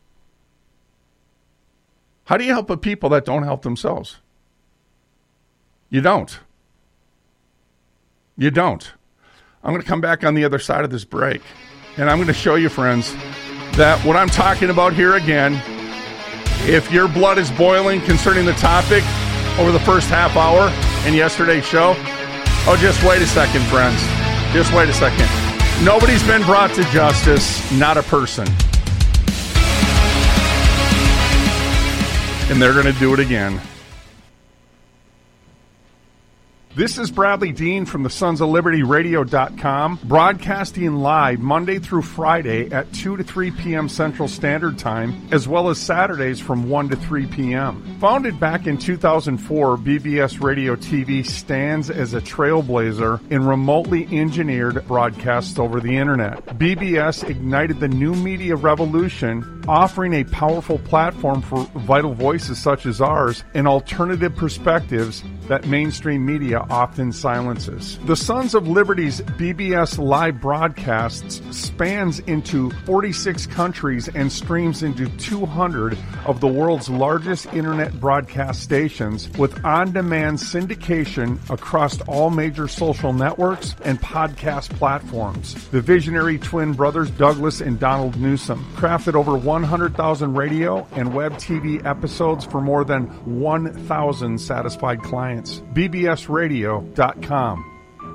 How do you help a people that don't help themselves? You don't. You don't. I'm going to come back on the other side of this break, and I'm going to show you, friends, that what I'm talking about here again, if your blood is boiling concerning the topic over the first half hour in yesterday's show, oh, just wait a second, friends. Just wait a second. Nobody's been brought to justice, not a person. And they're going to do it again. This is Bradley Dean from the Sons of Liberty Radio dot com, broadcasting live Monday through Friday at two to three p.m. Central Standard Time, as well as Saturdays from one to three p.m. Founded back in two thousand four, B B S Radio T V stands as a trailblazer in remotely engineered broadcasts over the Internet. B B S ignited the new media revolution, offering a powerful platform for vital voices such as ours and alternative perspectives that mainstream media often silences. The Sons of Liberty's B B S live broadcasts spans into forty-six countries and streams into two hundred of the world's largest internet broadcast stations, with on-demand syndication across all major social networks and podcast platforms. The visionary twin brothers Douglas and Donald Newsom crafted over one hundred thousand radio and web T V episodes for more than one thousand satisfied clients. B B S Radio dot com.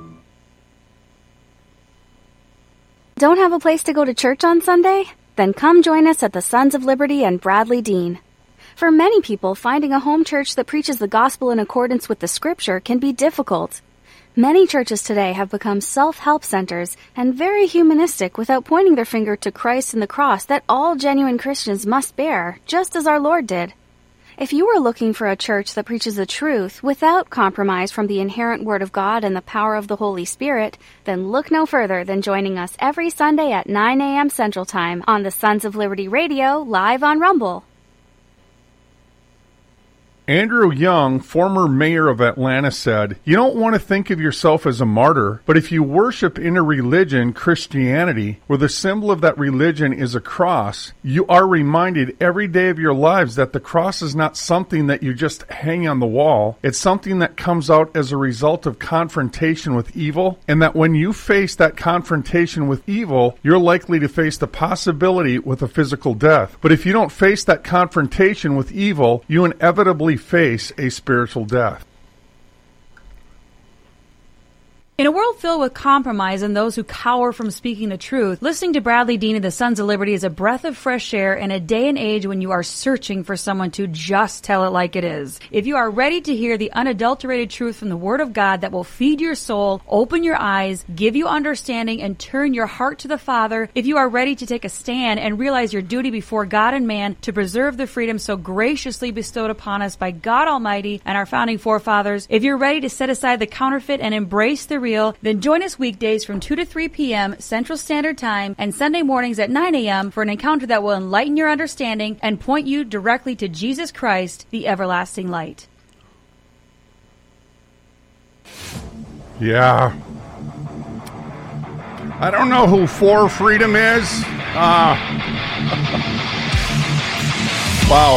Don't have a place to go to church on Sunday? Then come join us at the Sons of Liberty and Bradley Dean. For many people, finding a home church that preaches the gospel in accordance with the scripture can be difficult. Many churches today have become self-help centers and very humanistic without pointing their finger to Christ and the cross that all genuine Christians must bear, just as our Lord did. If you are looking for a church that preaches the truth without compromise from the inherent Word of God and the power of the Holy Spirit, then look no further than joining us every Sunday at nine a.m. Central Time on the Sons of Liberty Radio, live on Rumble. Andrew Young, former mayor of Atlanta, said, "You don't want to think of yourself as a martyr, but if you worship in a religion, Christianity, where the symbol of that religion is a cross, you are reminded every day of your lives that the cross is not something that you just hang on the wall. It's something that comes out as a result of confrontation with evil, and that when you face that confrontation with evil, you're likely to face the possibility with a physical death. But if you don't face that confrontation with evil, you inevitably face a spiritual death." In a world filled with compromise and those who cower from speaking the truth, listening to Bradley Dean of the Sons of Liberty is a breath of fresh air in a day and age when you are searching for someone to just tell it like it is. If you are ready to hear the unadulterated truth from the Word of God that will feed your soul, open your eyes, give you understanding, and turn your heart to the Father, if you are ready to take a stand and realize your duty before God and man to preserve the freedom so graciously bestowed upon us by God Almighty and our founding forefathers, if you're ready to set aside the counterfeit and embrace the real, then join us weekdays from two to three p.m. Central Standard Time and Sunday mornings at nine a.m. for an encounter that will enlighten your understanding and point you directly to Jesus Christ, the everlasting light. Yeah. I don't know who For Freedom is. Uh, wow.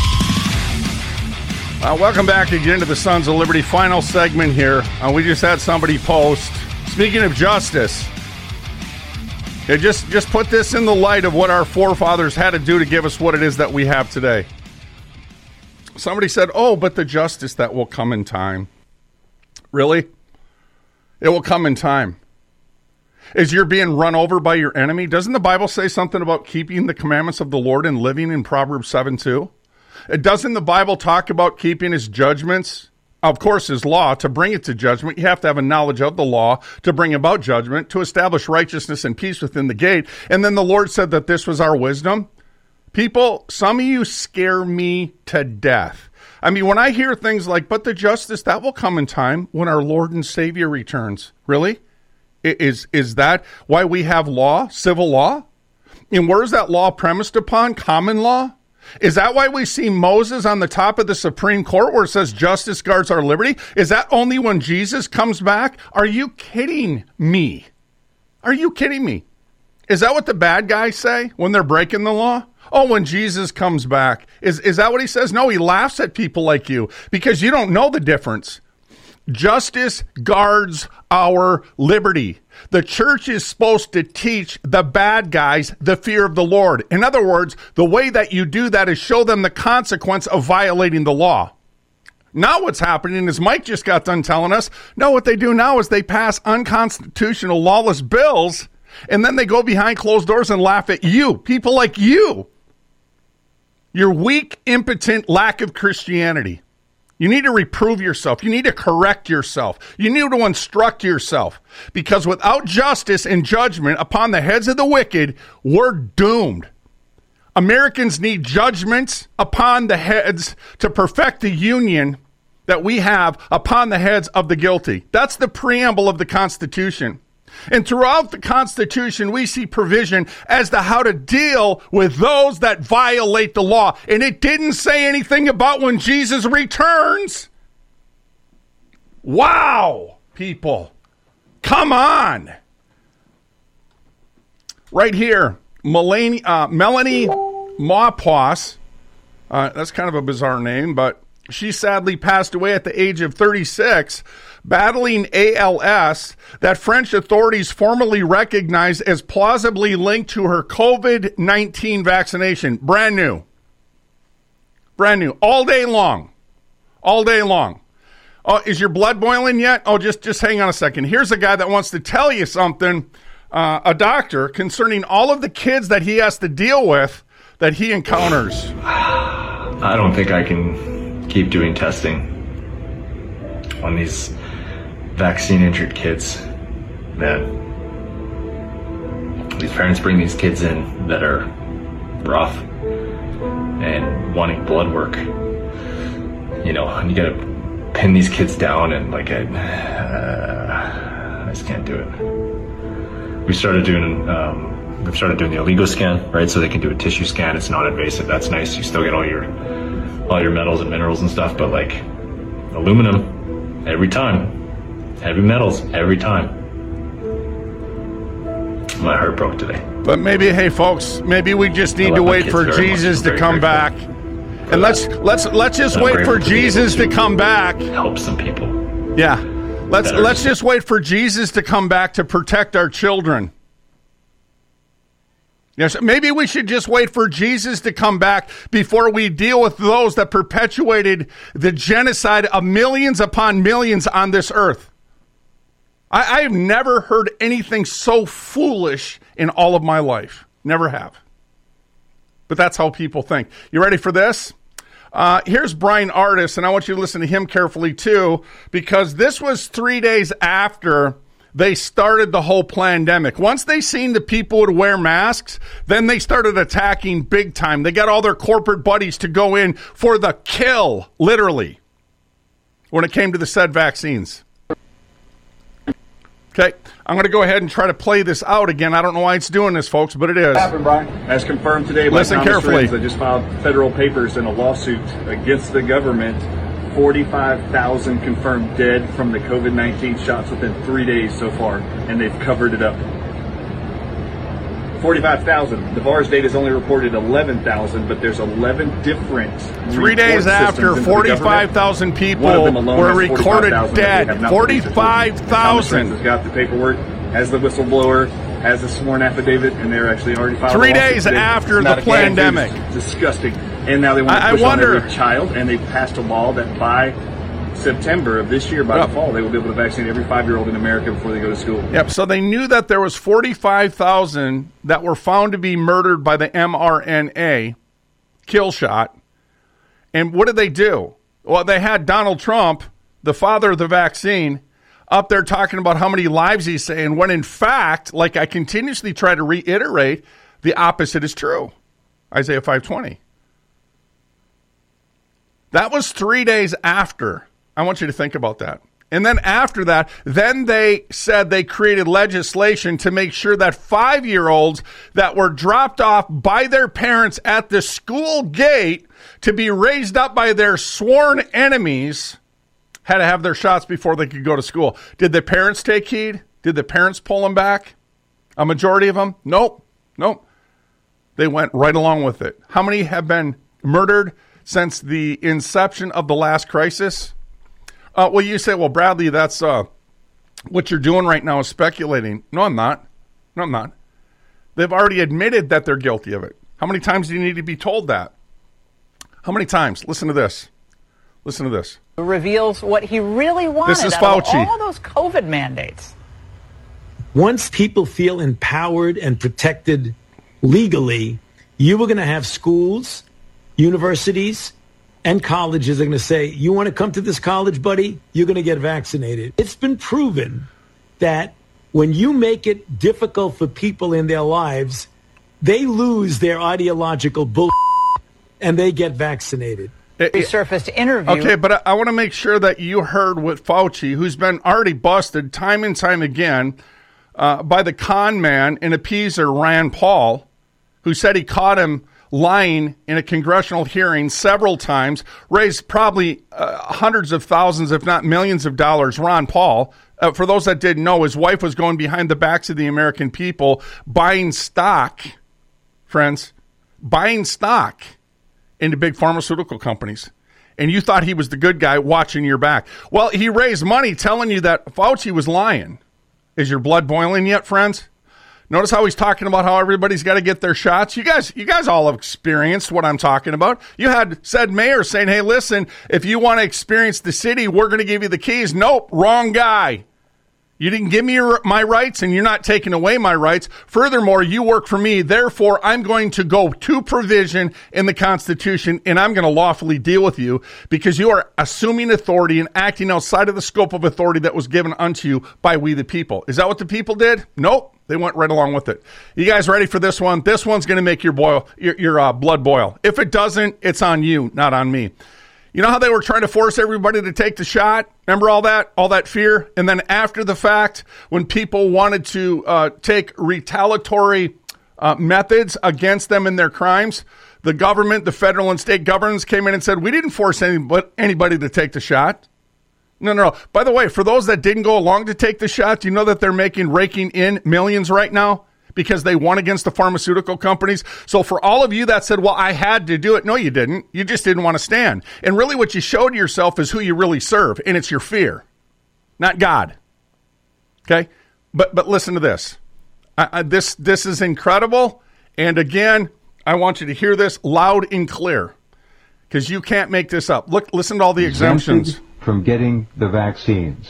Uh, welcome back again to the Sons of Liberty. Final segment here. Uh, we just had somebody post, speaking of justice, yeah, just, just put this in the light of what our forefathers had to do to give us what it is that we have today. Somebody said, oh, but the justice that will come in time. Really? It will come in time. As you're being run over by your enemy, doesn't the Bible say something about keeping the commandments of the Lord and living in Proverbs seven two? Doesn't the Bible talk about keeping his judgments? Of course, his law, to bring it to judgment, you have to have a knowledge of the law to bring about judgment, to establish righteousness and peace within the gate. And then the Lord said that this was our wisdom, People, some of you scare me to death. I mean, when I hear things like, but the justice, that will come in time when our Lord and Savior returns. Really? Is, is that why we have law, civil law? And where is that law premised upon? Common law? Is that why we see Moses on the top of the Supreme Court where it says justice guards our liberty? Is that only when Jesus comes back? Are you kidding me? Are you kidding me? Is that what the bad guys say when they're breaking the law? Oh, when Jesus comes back. Is, is that what he says? No, he laughs at people like you because you don't know the difference. Justice guards our liberty. The church is supposed to teach the bad guys the fear of the Lord. In other words, the way that you do that is show them the consequence of violating the law. Now what's happening is Mike just got done telling us, no, what they do now is they pass unconstitutional, lawless bills, and then they go behind closed doors and laugh at you, people like you. Your weak, impotent lack of Christianity. You need to reprove yourself. You need to correct yourself. You need to instruct yourself. Because without justice and judgment upon the heads of the wicked, we're doomed. Americans need judgments upon the heads to perfect the union that we have upon the heads of the guilty. That's the preamble of the Constitution. And throughout the Constitution, we see provision as to how to deal with those that violate the law. And it didn't say anything about when Jesus returns. Wow, people. Come on. Right here, Melanie, uh, Melanie Maupass, uh, that's kind of a bizarre name, but she sadly passed away at the age of thirty-six, battling A L S that French authorities formally recognized as plausibly linked to her covid nineteen vaccination. Brand new. Brand new. All day long. All day long. Oh, is your blood boiling yet? Oh, just, just hang on a second. Here's a guy that wants to tell you something, uh, a doctor, concerning all of the kids that he has to deal with that he encounters. I don't think I can keep doing testing on these vaccine-injured kids, man. These parents bring these kids in that are rough and wanting blood work, you know, and you gotta pin these kids down, and like I, uh, I just can't do it. We started doing, um, we've started doing the Oligo scan, right? So they can do a tissue scan. It's non-invasive. That's nice. You still get all your all your metals and minerals and stuff, but like aluminum every time, heavy metals every time. My heart broke today. But maybe, hey folks, maybe we just need to wait for Jesus to come back, and let's let's let's just wait for Jesus to come back. Help some people. Yeah, let's let's just wait for Jesus to come back to protect our children. Yes, maybe we should just wait for Jesus to come back before we deal with those that perpetuated the genocide of millions upon millions on this earth. I, I have never heard anything so foolish in all of my life. Never have. But that's how people think. You ready for this? Uh, here's Brian Ardis, and I want you to listen to him carefully too, because this was three days after they started the whole pandemic. Once they seen the people would wear masks, then they started attacking big time. They got all their corporate buddies to go in for the kill, literally, when it came to the said vaccines. Okay, I'm going to go ahead and try to play this out again. I don't know why it's doing this, folks, but it is. What happened, Brian? As confirmed today by Listen Thomas carefully. Friends, I just filed federal papers in a lawsuit against the government. forty-five thousand confirmed dead from the covid nineteen shots within three days so far, and they've covered it up. forty-five thousand. The V A R S data is only reported eleven thousand, but there's eleven different Three days after, forty-five thousand people were recorded dead. forty-five thousand. Has got the paperwork, has the whistleblower, has a sworn affidavit, and they're actually already filed. Three days after the pandemic. Disgusting. And now they want to push on every child, and they've passed a law that by September of this year, by yep. the fall, they will be able to vaccinate every five-year-old in America before they go to school. Yep, so they knew that there was forty-five thousand that were found to be murdered by the mRNA kill shot. And what did they do? Well, they had Donald Trump, the father of the vaccine, up there talking about how many lives he's saving, when in fact, like I continuously try to reiterate, the opposite is true. Isaiah five twenty. That was three days after. I want you to think about that. And then after that, then they said they created legislation to make sure that five-year-olds that were dropped off by their parents at the school gate to be raised up by their sworn enemies had to have their shots before they could go to school. Did the parents take heed? Did the parents pull them back? A majority of them? Nope. Nope. They went right along with it. How many have been murdered since the inception of the last crisis? Uh, well, you say, well, Bradley, that's uh, what you're doing right now is speculating. No, I'm not. No, I'm not. They've already admitted that they're guilty of it. How many times do you need to be told that? How many times? Listen to this. Listen to this. Reveals what he really wanted This is out of Fauci. all those COVID mandates. Once people feel empowered and protected legally, you were going to have schools, universities, and colleges are going to say, you want to come to this college, buddy? You're going to get vaccinated. It's been proven that when you make it difficult for people in their lives, they lose their ideological bull and they get vaccinated. Resurfaced interview. Okay, but I, I want to make sure that you heard what Fauci, who's been already busted time and time again uh, by the con man and appeaser Rand Paul, who said he caught him lying in a congressional hearing several times, raised probably uh, hundreds of thousands, if not millions of dollars. Ron Paul, uh, for those that didn't know, his wife was going behind the backs of the American people, buying stock, friends, buying stock into big pharmaceutical companies. And you thought he was the good guy watching your back. Well, he raised money telling you that Fauci was lying. Is your blood boiling yet, friends? Notice how he's talking about how everybody's got to get their shots. You guys, you guys all have experienced what I'm talking about. You had said mayor saying, hey, listen, if you want to experience the city, we're going to give you the keys. Nope, wrong guy. You didn't give me your, my rights, and you're not taking away my rights. Furthermore, you work for me. Therefore, I'm going to go to provision in the Constitution, and I'm going to lawfully deal with you because you are assuming authority and acting outside of the scope of authority that was given unto you by we the people. Is that what the people did? Nope. They went right along with it. You guys ready for this one? This one's going to make your boil, your, your uh, blood boil. If it doesn't, it's on you, not on me. You know how they were trying to force everybody to take the shot? Remember all that, all that fear? And then after the fact, when people wanted to uh, take retaliatory uh, methods against them in their crimes, the government, the federal and state governments came in and said, we didn't force anybody, anybody to take the shot. No, no, no. By the way, for those that didn't go along to take the shot, do you know that they're making, raking in millions right now? Because they won against the pharmaceutical companies. So for all of you that said, well, I had to do it. No, you didn't. You just didn't want to stand. And really what you showed yourself is who you really serve. And it's your fear, not God. Okay. But, but listen to this. I, I, this, this is incredible. And again, I want you to hear this loud and clear because you can't make this up. Look, listen to all the exemptions. Exempted from getting the vaccines.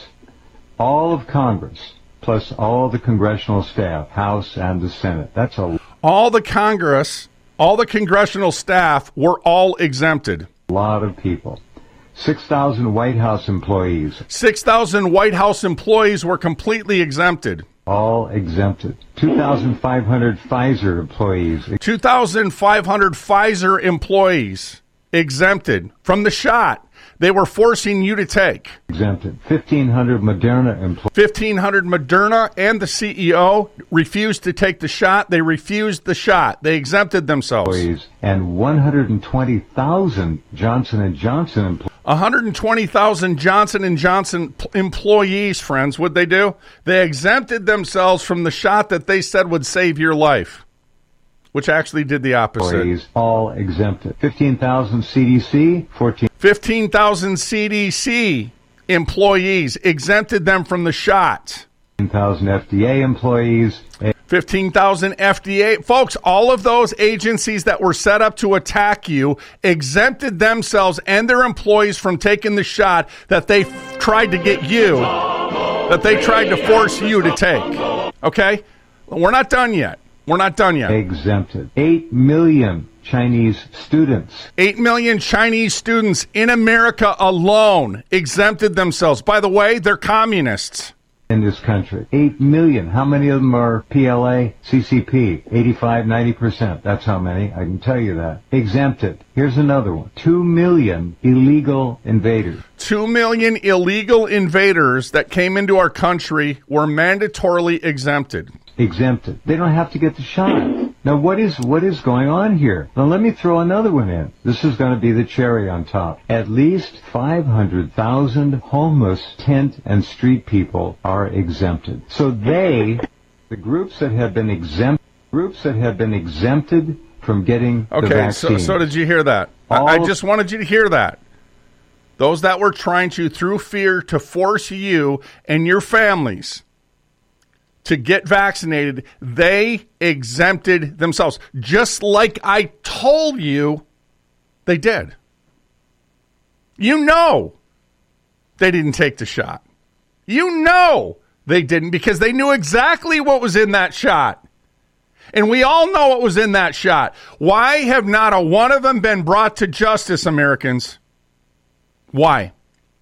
All of Congress, plus all the congressional staff, House and the Senate. That's a all the Congress, all the congressional staff were all exempted. lot of people. six thousand White House employees. six thousand White House employees were completely exempted. All exempted. two thousand five hundred Pfizer employees. two thousand five hundred Pfizer employees exempted from the shot they were forcing you to take. Exempted. fifteen hundred Moderna employees. fifteen hundred Moderna and the C E O refused to take the shot. They refused the shot. They exempted themselves. And one hundred twenty thousand Johnson and Johnson employees. one hundred twenty thousand Johnson and Johnson p- employees, friends, what'd they do? They exempted themselves from the shot that they said would save your life, which actually did the opposite. Employees, all exempted. fifteen thousand C D C, fourteen. fifteen thousand C D C employees exempted them from the shot. fifteen thousand F D A employees. fifteen thousand F D A. Folks, all of those agencies that were set up to attack you exempted themselves and their employees from taking the shot that they f- tried to get you, that they tried to force you to take. Okay? We're not done yet. We're not done yet. Exempted. Eight million Chinese students. Eight million Chinese students in America alone exempted themselves. By the way, they're communists. in this country. Eight million. How many of them are P L A, C C P? eighty-five, ninety percent. That's how many. I can tell you that. Exempted. Here's another one. Two million illegal invaders. Two million illegal invaders that came into our country were mandatorily exempted. Exempted. They don't have to get the shot. Now, what is what is going on here? Now, let me throw another one in. This is going to be the cherry on top. At least five hundred thousand homeless tent and street people are exempted. So they, the groups that have been exempt, groups that have been exempted from getting the Okay, vaccine. so, so did you hear that? I, I just wanted you to hear that. Those that were trying to, through fear, to force you and your families to get vaccinated, they exempted themselves. Just like I told you they did. You know they didn't take the shot. You know they didn't, because they knew exactly what was in that shot. And we all know what was in that shot. Why have not a one of them been brought to justice, Americans? Why?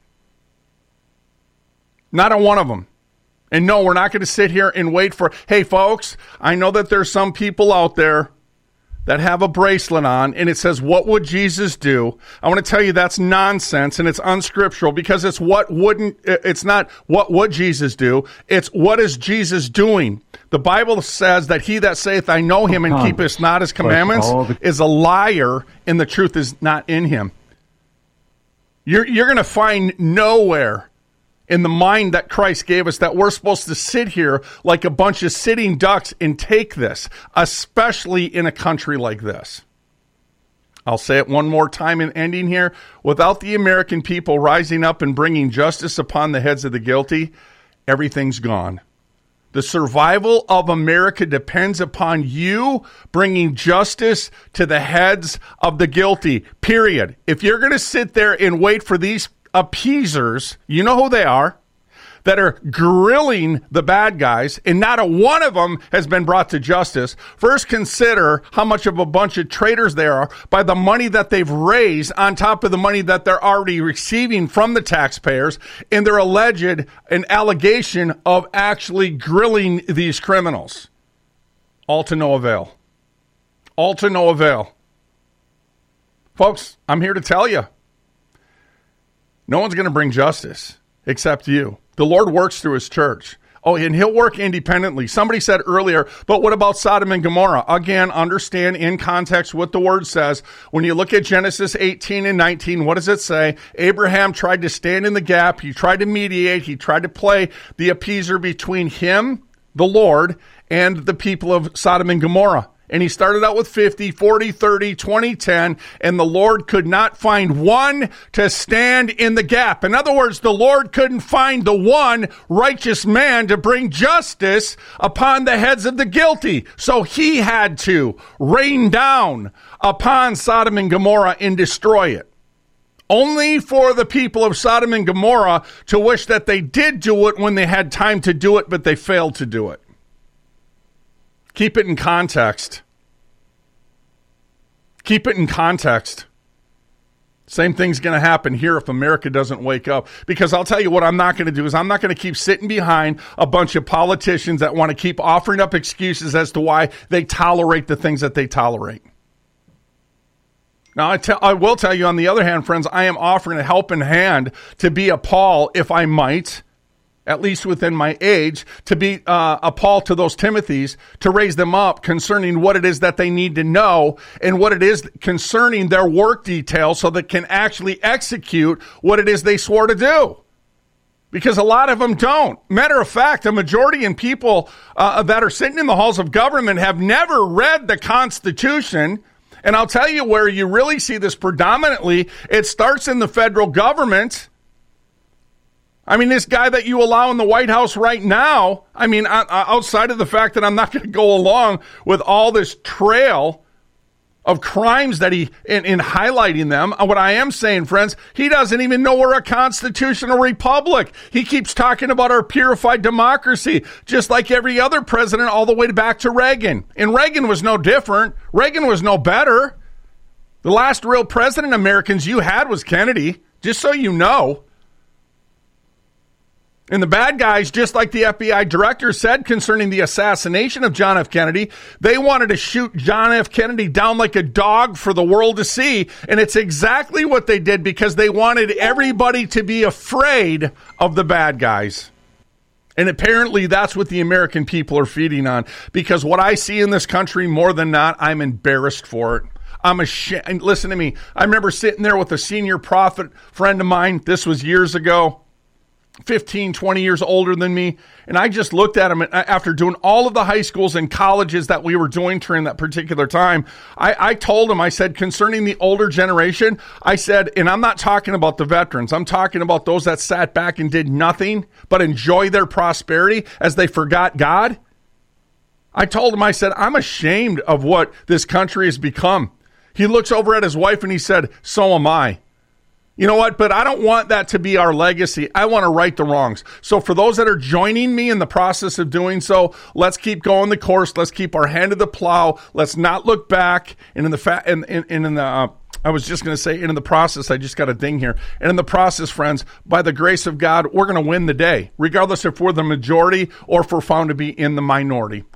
Not a one of them. And no, we're not going to sit here and wait for, hey, folks, I know that there's some people out there that have a bracelet on and it says, what would Jesus do? I want to tell you that's nonsense and it's unscriptural, because it's what wouldn't, it's not what would Jesus do. It's what is Jesus doing? The Bible says that he that saith, I know him, and keepeth not his commandments the- is a liar, and the truth is not in him. You're, you're going to find nowhere in the mind that Christ gave us that we're supposed to sit here like a bunch of sitting ducks and take this, especially in a country like this. I'll say it one more time in ending here. Without the American people rising up and bringing justice upon the heads of the guilty, everything's gone. The survival of America depends upon you bringing justice to the heads of the guilty, period. If you're going to sit there and wait for these appeasers, you know who they are, that are grilling the bad guys, and not a one of them has been brought to justice. First, consider how much of a bunch of traitors they are by the money that they've raised on top of the money that they're already receiving from the taxpayers, and their alleged an allegation of actually grilling these criminals. All to no avail. All to no avail. Folks, I'm here to tell you, no one's going to bring justice except you. The Lord works through his church. Oh, and he'll work independently. Somebody said earlier, but what about Sodom and Gomorrah? Again, understand in context what the word says. When you look at Genesis eighteen and nineteen, what does it say? Abraham tried to stand in the gap. He tried to mediate. He tried to play the appeaser between him, the Lord, and the people of Sodom and Gomorrah. And he started out with fifty, forty, thirty, twenty, ten, and the Lord could not find one to stand in the gap. In other words, the Lord couldn't find the one righteous man to bring justice upon the heads of the guilty. So he had to rain down upon Sodom and Gomorrah and destroy it. Only for the people of Sodom and Gomorrah to wish that they did do it when they had time to do it, but they failed to do it. Keep it in context. Keep it in context. Same thing's going to happen here if America doesn't wake up. Because I'll tell you what I'm not going to do is I'm not going to keep sitting behind a bunch of politicians that want to keep offering up excuses as to why they tolerate the things that they tolerate. Now, I, tell, I will tell you, on the other hand, friends, I am offering a helping hand to be a Paul, if I might, at least within my age, to be uh, a Paul to those Timothys, to raise them up concerning what it is that they need to know and what it is concerning their work details so they can actually execute what it is they swore to do. Because a lot of them don't. Matter of fact, a majority of people uh, that are sitting in the halls of government have never read the Constitution. And I'll tell you where you really see this predominantly. It starts in the federal government. I mean, this guy that you allow in the White House right now, I mean, outside of the fact that I'm not going to go along with all this trail of crimes that he, in, in highlighting them, what I am saying, friends, he doesn't even know we're a constitutional republic. He keeps talking about our purified democracy, just like every other president all the way back to Reagan. And Reagan was no different. Reagan was no better. The last real president Americans you had was Kennedy, just so you know. And the bad guys, just like the F B I director said concerning the assassination of John F. Kennedy, they wanted to shoot John F. Kennedy down like a dog for the world to see. And it's exactly what they did because they wanted everybody to be afraid of the bad guys. And apparently that's what the American people are feeding on. Because what I see in this country, more than not, I'm embarrassed for it. I'm ashamed. Listen to me. I remember sitting there with a senior prophet friend of mine. This was years ago. fifteen, twenty years older than me. And I just looked at him after doing all of the high schools and colleges that we were doing during that particular time. I, I told him, I said, concerning the older generation, I said, and I'm not talking about the veterans. I'm talking about those that sat back and did nothing but enjoy their prosperity as they forgot God. I told him, I said, I'm ashamed of what this country has become. He looks over at his wife and he said, so am I. You know what? But I don't want that to be our legacy. I want to right the wrongs. So for those that are joining me in the process of doing so, let's keep going the course. Let's keep our hand to the plow. Let's not look back. And in the fa- and, and, and in the, uh, I was just going to say, and in the process, I just got a ding here. And in the process, friends, by the grace of God, we're going to win the day, regardless if we're the majority or if we're found to be in the minority.